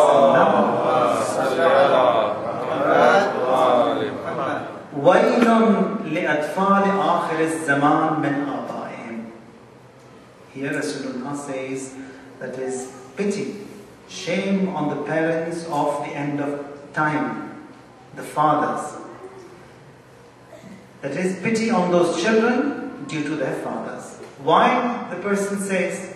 sallam, وَيْلٌ لِأَطْفَالِ آخِرِ الزَّمَانِ مِنْ آبَائِهِمْ. Here Rasulullah says that is pity, shame on the parents of the end of time, the fathers. That is pity on those children due to their fathers. Why? The person says,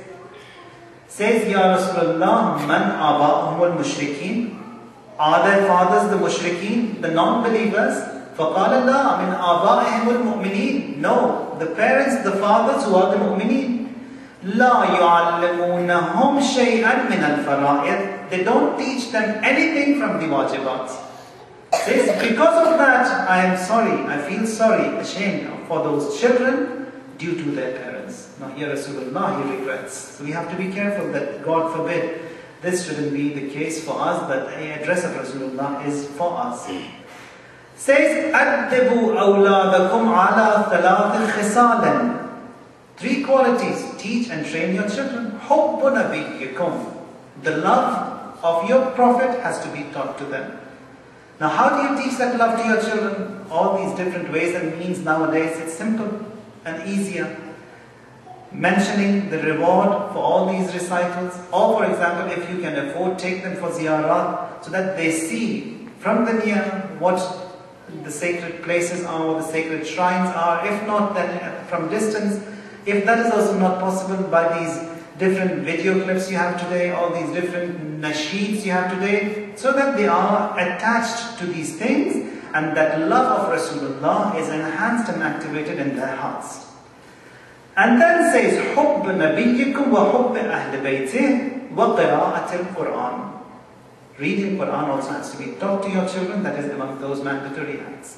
Ya Rasulullah, man aba'ahum al-mushrikeen? Are their fathers the mushrikeen, the non-believers? فَقَالَ لَا مِنْ آبَائِهِمُ الْمُؤْمِنِينَ. No, the parents, the fathers who are the mu'mineen. لَا يُعَلِّمُونَهُمْ شَيْئًا مِنَ الْفَرَائِضِ. They don't teach them anything from the wajibats. Says, because of that, I am sorry, I feel sorry, ashamed for those children due to their parents. Now here Rasulullah, he regrets. So we have to be careful that, God forbid, this shouldn't be the case for us, that the address of Rasulullah is for us. Says, أَدِّبُوا أَوْلَادَكُمْ عَلَى ثَلَاثِ خِصَالٍ. 3 qualities. Teach and train your children. حُبُّ نَبِيِّكُمْ. The love of your Prophet has to be taught to them. Now how do you teach that love to your children? All these different ways and means nowadays, it's simple and easier. Mentioning the reward for all these recitals, or for example, if you can afford, take them for ziyarah, so that they see from the near what the sacred places are, what the sacred shrines are. If not, then from distance. If that is also not possible, by these different video clips you have today, all these different nasheeds you have today, so that they are attached to these things, and that love of Rasulullah is enhanced and activated in their hearts. And then says, حُبِّ نَبِيِّكُمْ وَحُبِّ أَهْلِ بَيْتِهِ وَقِرَاءَةِ الْقُرْآنِ. Reading Quran also has to be taught to your children. That is among those mandatory acts.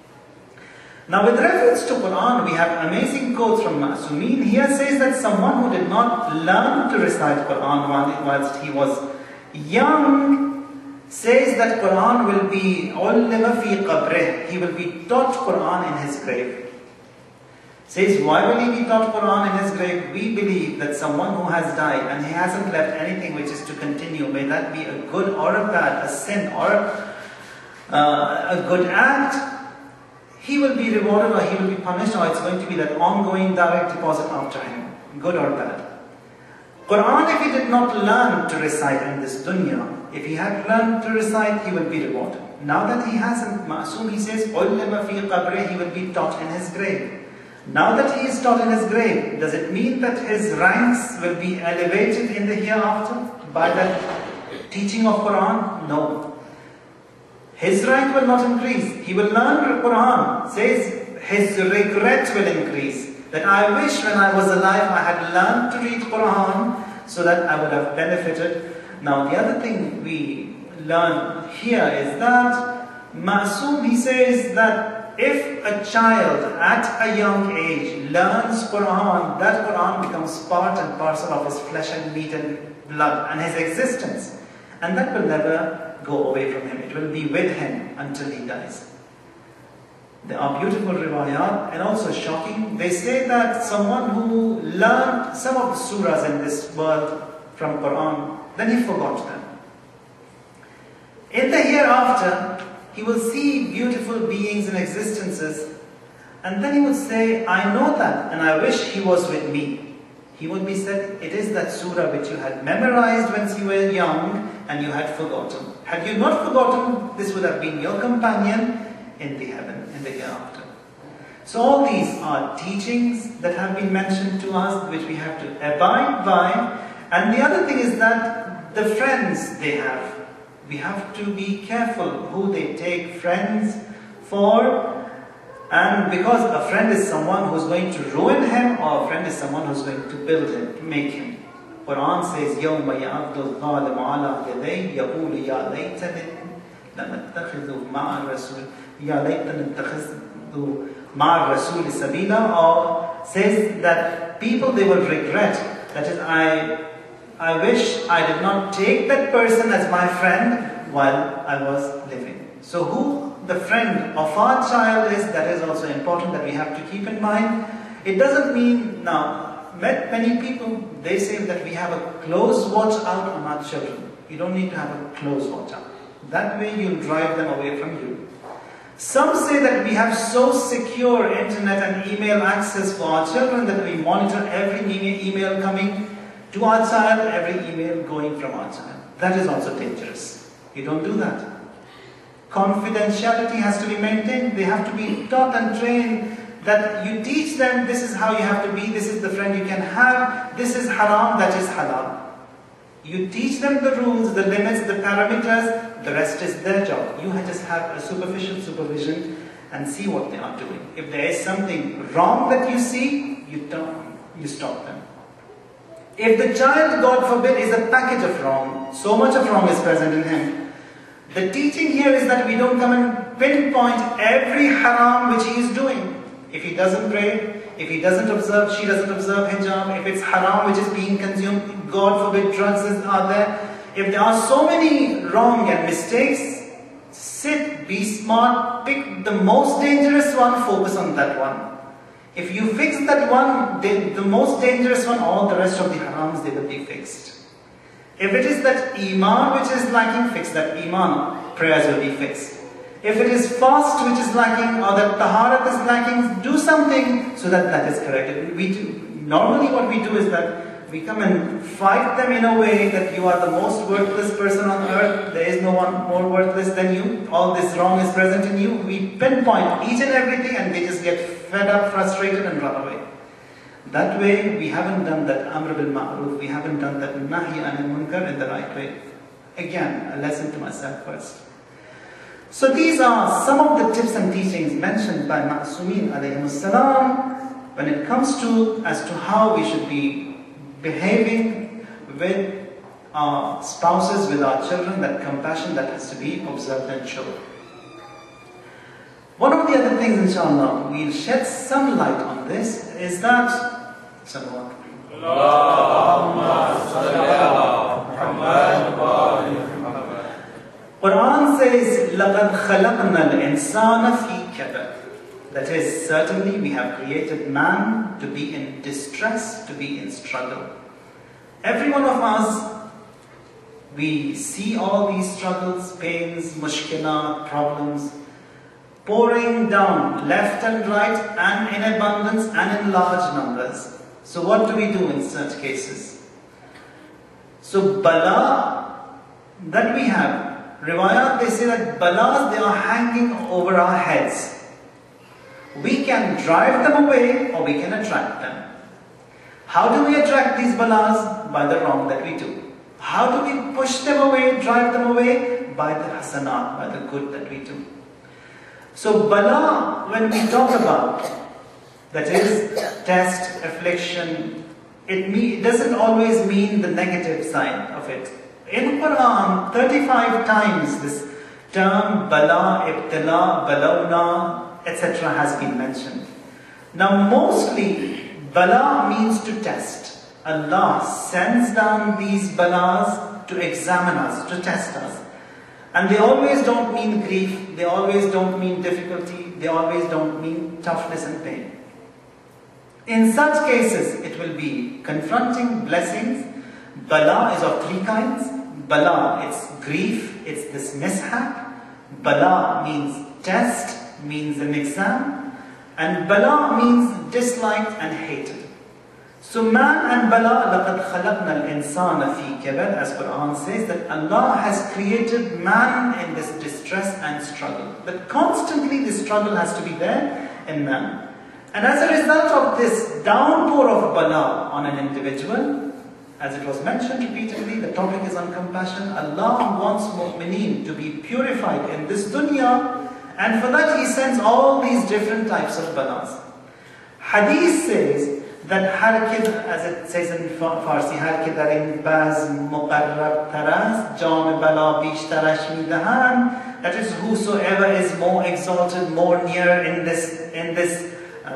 Now with reference to Quran, we have amazing quotes from Ma'asumeen. Here says that someone who did not learn to recite Quran whilst he was young, says that Quran will be عُلِّمَ فِي قَبْرِهِ. He will be taught Quran in his grave. Says, why will he be taught Quran in his grave? We believe that someone who has died and he hasn't left anything which is to continue, may that be a good or a bad, a sin or a good act, he will be rewarded or he will be punished, or it's going to be that ongoing direct deposit after him, good or bad. Quran, if he did not learn to recite in this dunya, if he had learned to recite, he will be rewarded. Now that he hasn't, Ma'asum, he says, عُلِّمَ فِي قَبْرِهِ, he will be taught in his grave. Now that he is taught in his grave, does it mean that his ranks will be elevated in the hereafter by that teaching of Quran? No. His rank will not increase. He will learn Quran. Says his regret will increase. That I wish when I was alive I had learned to read Quran so that I would have benefited. Now the other thing we learn here is that Ma'asum, he says that if a child at a young age learns Quran, that Quran becomes part and parcel of his flesh and meat and blood and his existence. And that will never go away from him. It will be with him until he dies. There are beautiful riwayat and also shocking. They say that someone who learned some of the surahs in this world from Quran, then he forgot them. In the hereafter, he will see beautiful beings and existences, and then he would say, I know that, and I wish he was with me. He would be said, it is that surah which you had memorized when you were young, and you had forgotten. Had you not forgotten, this would have been your companion in the heaven, in the hereafter. So all these are teachings that have been mentioned to us, which we have to abide by. And the other thing is that the friends they have, we have to be careful who they take friends for And because a friend is someone who's going to ruin him, or a friend is someone who's going to build him, to make him. Quran says, يَوْمَ يَعَضُّ الظَّالِمُ عَلَى يَدَيْهِ يَقُولُ يَا لَيْتَنِي لَمْ أَتَّخِذْ مَعَ الرَّسُولِ يَا لَيْتَنِي اتَّخَذْتُ مَعَ الرَّسُولِ سَبِيلًا, or says that people, they will regret. That is, I wish I did not take that person as my friend while I was living. So who the friend of our child is, that is also important, that we have to keep in mind. It doesn't mean, now, met many people, they say that we have a close watch out on our children. You don't need to have a close watch out. That way you'll drive them away from you. Some say that we have so secure internet and email access for our children that we monitor every email coming to our child, every email going from our child. That is also dangerous. You don't do that. Confidentiality has to be maintained. They have to be taught and trained that you teach them, this is how you have to be, this is the friend you can have, this is haram, that is halal. You teach them the rules, the limits, the parameters, the rest is their job. You just have a superficial supervision and see what they are doing. If there is something wrong that you see, you stop them. If the child, God forbid, is a package of wrong, so much of wrong is present in him, the teaching here is that we don't come and pinpoint every haram which he is doing. If he doesn't pray, if he doesn't observe, she doesn't observe hijab, if it's haram which is being consumed, God forbid drugs are there. If there are so many wrong and mistakes, sit, be smart, pick the most dangerous one, focus on that one. If you fix that one, the most dangerous one, all the rest of the harams, they will be fixed. If it is that iman which is lacking, fix that iman, prayers will be fixed. If it is fast which is lacking, or that taharat is lacking, do something so that that is corrected. Normally what we do is that we come and fight them in a way that you are the most worthless person on earth, there is no one more worthless than you, all this wrong is present in you. We pinpoint each and everything and they just get fed up, frustrated and run away. That way we haven't done that amr bil ma'ruf, we haven't done that nahi anil munkar in the right way. Again, a lesson to myself first. So these are some of the tips and teachings mentioned by Ma'sumin alayhimus salam when it comes to as to how we should be behaving with our spouses, with our children, that compassion that has to be observed and shown. One of the other things, inshallah, we'll shed some light on this is that Quran says, لَقَدْ خَلَقْنَا الْإِنسَانَ فِي كَبَدٍ. That is, certainly we have created man to be in distress, to be in struggle. Every one of us, we see all these struggles, pains, mushkilat, problems, pouring down left and right and in abundance and in large numbers. So what do we do in such cases? So bala that we have, riwayat, they say that balas, they are hanging over our heads. We can drive them away or we can attract them. How do we attract these balas? By the wrong that we do. How do we push them away, drive them away? By the hasanat, by the good that we do. So bala, when we talk about, that is test, affliction, it doesn't always mean the negative side of it. In Quran, 35 times this term bala, ibtila, balawna, etc. has been mentioned. Now mostly, bala means to test. Allah sends down these balas to examine us, to test us. And they always don't mean grief, they always don't mean difficulty, they always don't mean toughness and pain. In such cases, it will be confronting blessings. Bala is of three kinds. Bala, it's grief, it's this mishap. Bala means test, means an exam. And bala means disliked and hated. So man and bala, لَقَدْ خَلَقْنَا الْإِنسَانَ فِي كَبَدٍ, as Quran says, that Allah has created man in this distress and struggle. That constantly this struggle has to be there in man. And as a result of this downpour of bala on an individual, as it was mentioned repeatedly, the topic is on compassion. Allah wants mu'mineen to be purified in this dunya And for that he sends all these different types of balas. Hadith says that har ke, as it says in Farsi, har ke dar in baz muqarrab taras, jam bala bishtarash midahan, that is, whosoever is more exalted, more near in this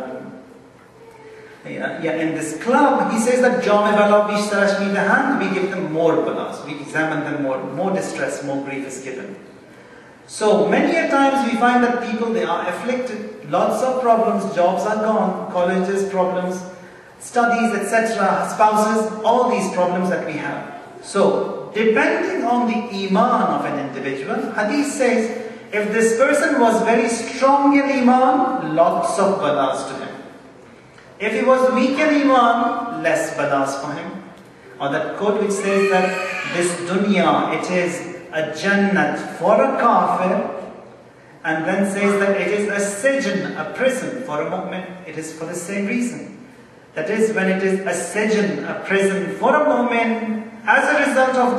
club, he says that jam bala bishtarash midahan, we give them more balas, we examine them more distress, more grief is given. So many a times we find that people, they are afflicted, lots of problems, jobs are gone, colleges problems, studies, etc., spouses, all these problems that we have. So depending on the iman of an individual, hadith says, if this person was very strong in iman, lots of balas to him. If he was weak in iman, less balas for him. Or that quote which says that this dunya, it is a jannat for a kafir, and then says that it is a sijn, a prison for a mu'min. It is for the same reason. That is, when it is a sijn, a prison for a mu'min, as a result of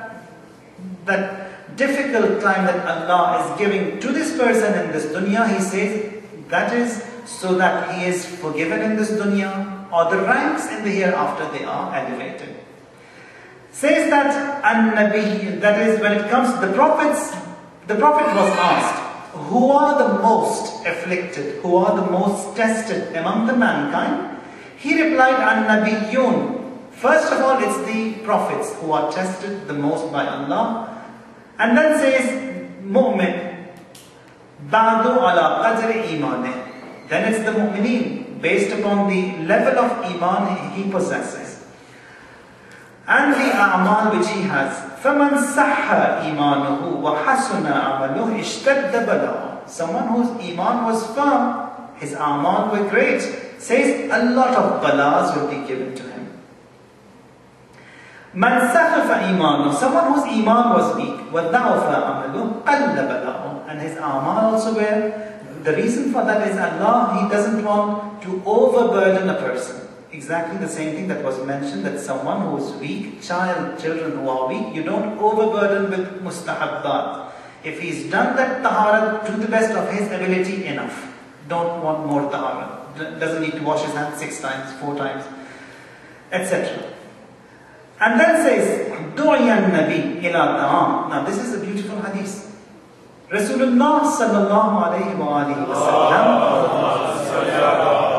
that difficult time that Allah is giving to this person in this dunya, he says that is so that he is forgiven in this dunya, or the ranks in the hereafter, they are elevated. Says that An-Nabi, that is, when it comes to the prophets, the prophet was asked, who are the most afflicted, who are the most tested among the mankind? He replied, An-Nabiyyun. First of all, it's the prophets who are tested the most by Allah. And then says, Mu'min, Ba'du ala qadri imaneh. Then it's the mu'mineen, based upon the level of iman he possesses. And the a'mal which he has. فَمَنْ سَحَّ إِيمَانُهُ وَحَسُنَ عَمَلُهُ اشْتَدَّ بَلَاهُ. Someone whose iman was firm, his a'mal were great, says a lot of balas will be given to him. مَنْ سَخَفَ إِيمَانُهُ. Someone whose iman was weak, وَضَعُفَ عَمَلُهُ قَلَّ بَلَاهُ. And his a'mal also were. The reason for that is Allah, He doesn't want to overburden a person. Exactly the same thing that was mentioned, that someone who is weak, children who are weak, you don't overburden with mustahabbat. If he's done that taharat to the best of his ability, enough. Don't want more taharat. Doesn't need to wash his hands 6 times, 4 times, etc. And then says, Du'ya Nabi ila ta'am. Now this is a beautiful hadith. Rasulullah sallallahu alayhi wa alihi wa sallam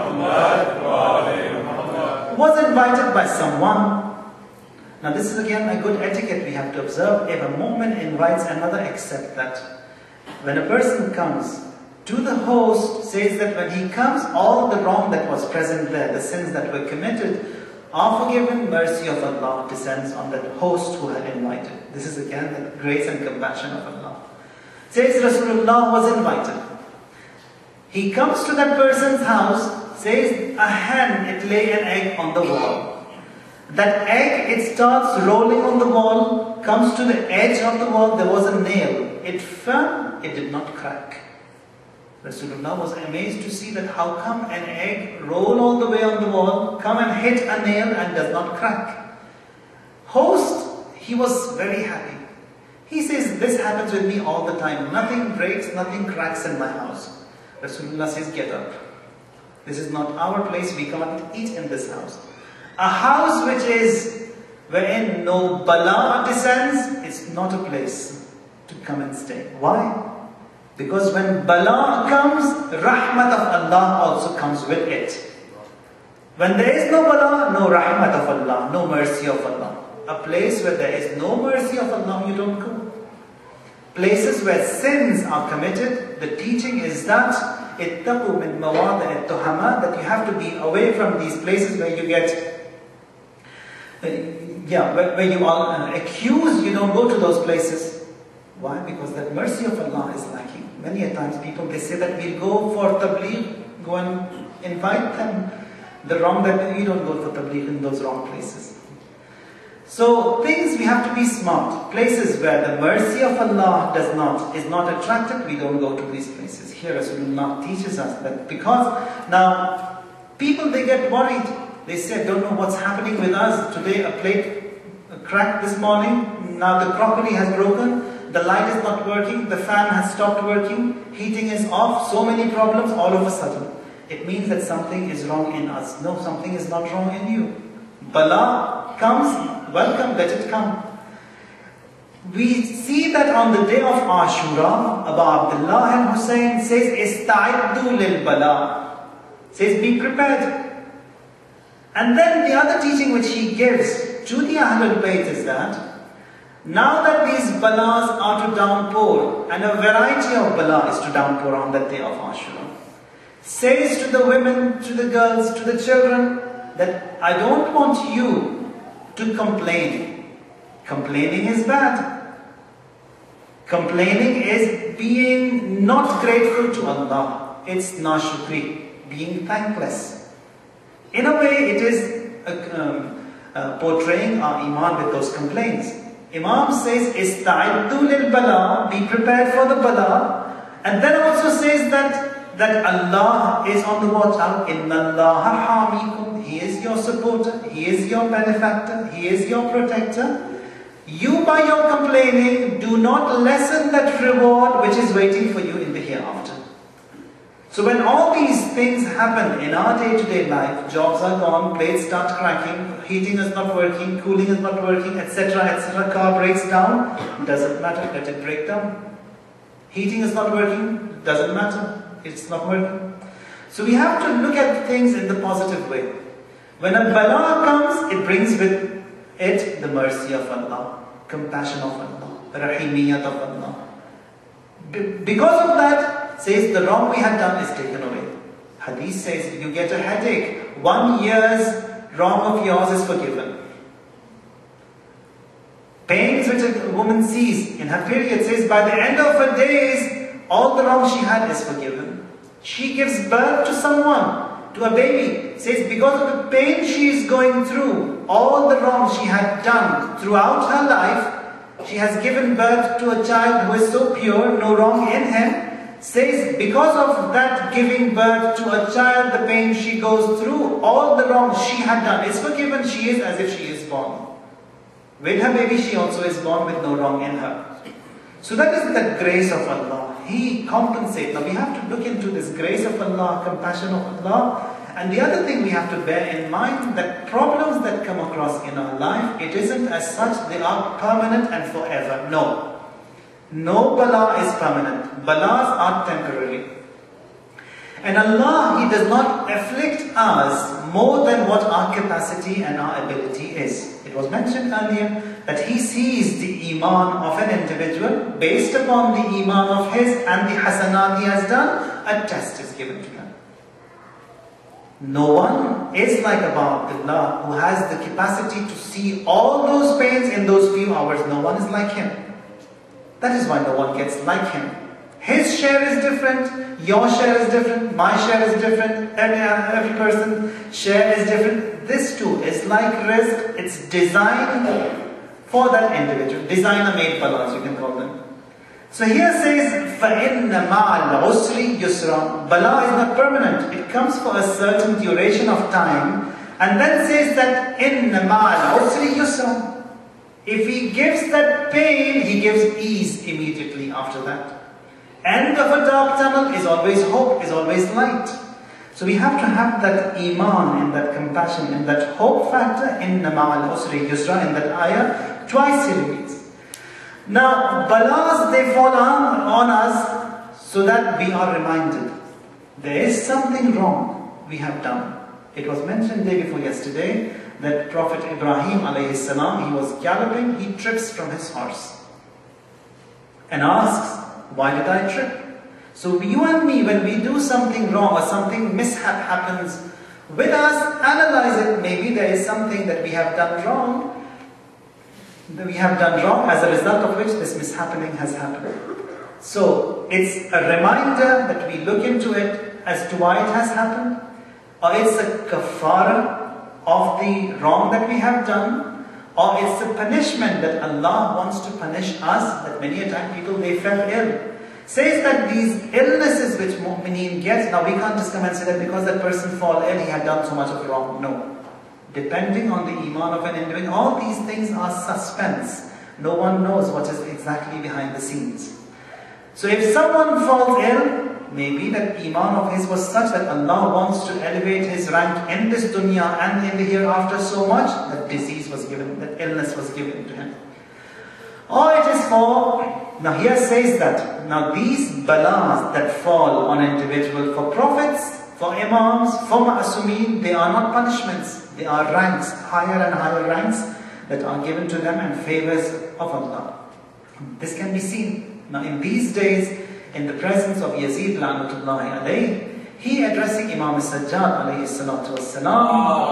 was invited by someone. Now this is again a good etiquette we have to observe. If a mu'min invites another, accept that. When a person comes to the host, says that when he comes, all the wrong that was present there, the sins that were committed, are forgiven. Mercy of Allah descends on that host who had invited. This is again the grace and compassion of Allah. Says Rasulullah was invited. He comes to that person's house, says a hen, it lay an egg on the wall. That egg, it starts rolling on the wall, comes to the edge of the wall, there was a nail. It fell, it did not crack. Rasulullah was amazed to see that how come an egg roll all the way on the wall, come and hit a nail and does not crack. Host, he was very happy. He says, this happens with me all the time. Nothing breaks, nothing cracks in my house. Rasulullah says, get up. This is not our place, we can't eat in this house. A house which is wherein no bala descends, it's not a place to come and stay. Why? Because when bala comes, rahmat of Allah also comes with it. When there is no bala, no rahmat of Allah, no mercy of Allah. A place where there is no mercy of Allah, you don't go. Places where sins are committed, the teaching is that ittaqu min mawadi' at-tuhamat, that you have to be away from these places where you get, where you are accused. You don't go to those places. Why? Because that mercy of Allah is lacking. Many a times people, they say that we'll go for tabligh, go and invite them. The wrong that we don't go for tabligh in those wrong places. So things, we have to be smart. Places where the mercy of Allah is not attracted, we don't go to these places. Here Rasulullah teaches us that, because now people, they get worried. They say, don't know what's happening with us. Today a plate cracked this morning, now the crockery has broken. the light is not working, the fan has stopped working, heating is off, so many problems all of a sudden. It means that something is wrong in us. No, something is not wrong in you. Bala comes, welcome, let it come. We see that on the day of Ashura, Abu Abdullah and Hussein says, Ista'iddu lil bala. Says, be prepared. And then the other teaching which he gives to the Ahlul Bayt is that, now that these balas are to downpour, and a variety of bala is to downpour on that day of Ashura, says to the women, to the girls, to the children, that I don't want you to complain. Complaining is bad. Complaining is being not grateful to Allah. It's nashukri, being thankless. In a way, it is portraying our iman with those complaints. Imam says, Ista'iddu lil bala, be prepared for the bala. And then also says that Allah is on the watch out. Inna Allaha hamikum. He is your supporter. He is your benefactor. He is your protector. You, by your complaining, do not lessen that reward which is waiting for you in the hereafter. So when all these things happen in our day-to-day life, jobs are gone, plates start cracking, heating is not working, cooling is not working, etc., etc., car breaks down, doesn't matter, let it break down. Heating is not working, doesn't matter, it's not working. So we have to look at things in the positive way. When a bala comes, it brings with it the mercy of Allah, compassion of Allah, rahimiyat of Allah. Because of that, says the wrong we had done is taken away. Hadith says you get a headache, 1 year's wrong of yours is forgiven. Pains which a woman sees in her period, says by the end of her days, all the wrong she had is forgiven. She gives birth to someone, to a baby, says because of the pain she is going through, all the wrong she had done throughout her life, she has given birth to a child who is so pure, no wrong in him. Says because of that giving birth to a child, the pain she goes through, all the wrong she had done is forgiven. She is as if she is born. With her baby, she also is born with no wrong in her. So that is the grace of Allah. He compensates. Now we have to look into this grace of Allah, compassion of Allah. And the other thing we have to bear in mind, that problems that come across in our life, it isn't as such, they are permanent and forever. No. No bala is permanent. Balas are temporary. And Allah, He does not afflict us more than what our capacity and our ability is. It was mentioned earlier that He sees the iman of an individual based upon the iman of his and the hasanat he has done, a test is given to them. No one is like Abu Abdullah who has the capacity to see all those pains in those few hours. No one is like him. That is why no one gets like him. His share is different, your share is different, my share is different, every person's share is different. This too is like rizq, it's designed for that individual. Designer-made balas, you can call them. So here says, فَإِنَّ مَعَ الْعُسْرِ يُسْرًا. Bala is not permanent. It comes for a certain duration of time. And then says that, إِنَّ مَعَ الْعُسْرِ يُسْرًا. If He gives that pain, He gives ease immediately after that. End of a dark tunnel is always hope, is always light. So we have to have that iman and that compassion and that hope factor in ma'al usri yusra, in that ayah. Twice He repeats. Now, balas, they fall on us so that we are reminded. There is something wrong we have done. It was mentioned day before yesterday that Prophet Ibrahim alayhi salam, he was galloping, he trips from his horse and asks, why did I trip? So you and me, when we do something wrong or something mishap happens with us, analyze it. Maybe there is something that we have done wrong, as a result of which this mishappening has happened. So it's a reminder that we look into it as to why it has happened, or it's a kafara of the wrong that we have done, or it's a punishment that Allah wants to punish us, that many a time people, they fell ill. Says that these illnesses which mu'mineen get, now we can't just come and say that because that person fall ill, he had done so much of wrong. No. Depending on the iman of an individual, all these things are suspense. No one knows what is exactly behind the scenes. So if someone falls ill, maybe that iman of his was such that Allah wants to elevate his rank in this dunya and in the hereafter so much that disease was given, that illness was given to him. Or it is for, now here says that, now these balas that fall on individual, for prophets, for imams, for ma'asumeen, they are not punishments, they are ranks, higher and higher ranks that are given to them and favors of Allah. This can be seen. Now in these days, in the presence of Yazid la'natullahi alayhi, he addressing Imam Sajjad alayhi salatu wassalam,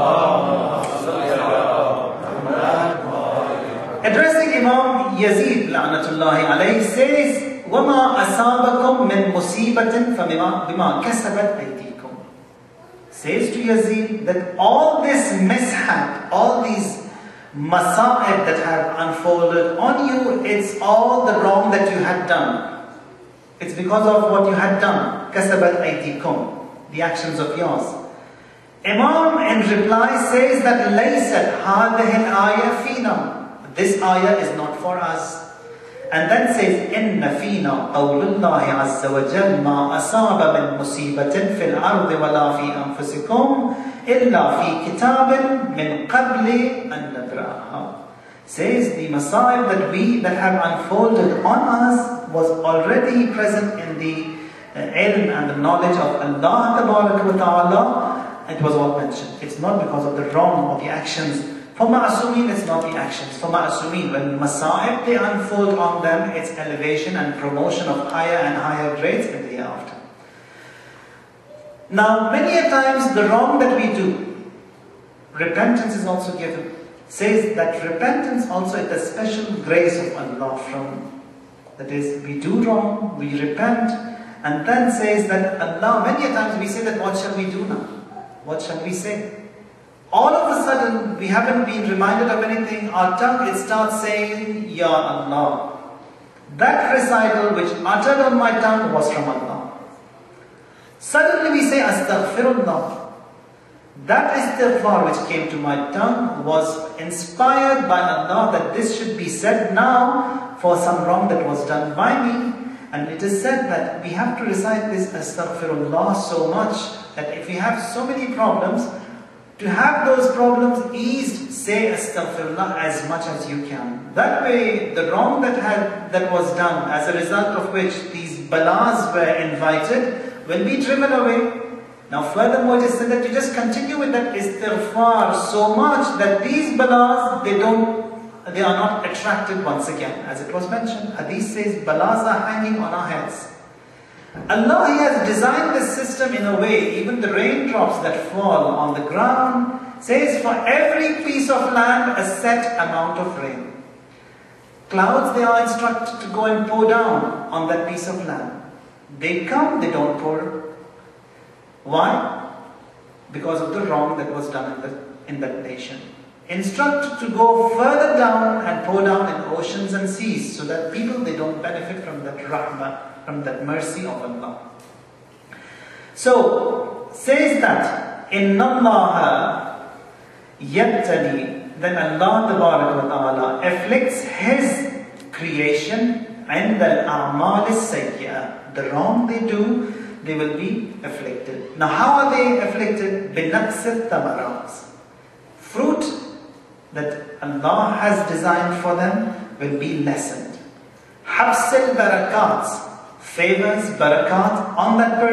addressing Imam Yazid la'natullahi alayhi says, وَمَا أَصَابَكُم مِّن مُصِيبَةٍ فَبِمَا كَسَبَتْ أَيْدِيكُم. Says to Yazid that all this mishap, all these masa'ib that have unfolded on you, it's all the wrong that you had done. It's because of what you had done. كَسَبَتْ أَيْدِيكُم, the actions of yours. Imam in reply says that لَيْسَتْ هَذِهِ الْآيَةِ فِينَا. This ayah is not for us. And then says إِنَّ فِينَا قَوْلُ اللَّهِ عَزَّ وَجَلَّ مَا أَصَابَ مِن مُصِيبَةٍ فِي الْأَرْضِ وَلَا فِي أَنفُسِكُمْ إِلَّا فِي كِتَابٍ مِّن قَبْلِ أَن نَّبْرَأَهَا. Says the masa'ib that have unfolded on us was already present in the ilm and the knowledge of Allah wa ta'ala. It was all mentioned. It's not because of the wrong or the actions. For ma'asumeen, it's not the actions. For ma'asumeen, when masa'ib they unfold on them, it's elevation and promotion of higher and higher grades in the hereafter. Now, many a times the wrong that we do, repentance is also given. Says that repentance also is the special grace of Allah from. That is, we do wrong, we repent, and then says that Allah, many a times we say that what shall we do now? What shall we say? All of a sudden, we haven't been reminded of anything, our tongue, it starts saying, Ya Allah. That recital which uttered on my tongue was from Allah. Suddenly we say, Astaghfirullah. That istighfar which came to my tongue was inspired by Allah that this should be said now for some wrong that was done by me. And it is said that we have to recite this astaghfirullah so much that if we have so many problems, to have those problems eased, say astaghfirullah as much as you can. That way, the wrong that was done, as a result of which these balas were invited, will be driven away. Now furthermore, it is said that you just continue with that istighfar so much that these balas, they are not attracted once again. As it was mentioned, hadith says balas are hanging on our heads. Allah, He has designed this system in a way, even the raindrops that fall on the ground, says for every piece of land a set amount of rain. Clouds, they are instructed to go and pour down on that piece of land. They come, they don't pour. Why? Because of the wrong that was done in that nation. Instruct to go further down and pour down in oceans and seas so that people, they don't benefit from that rahmah, from that mercy of Allah. So, says that, Inna Allah yabtali, then Allah wa ta'ala afflicts His creation and al-a'mal as-sayyi'ah. The wrong they do, they will be afflicted. Now how are they afflicted? بِنَقْسِ الثَّمَرَاتِ. Fruit that Allah has designed for them will be lessened. حَبْسِ الْبَرَكَاتِ. Favors, barakat on that person.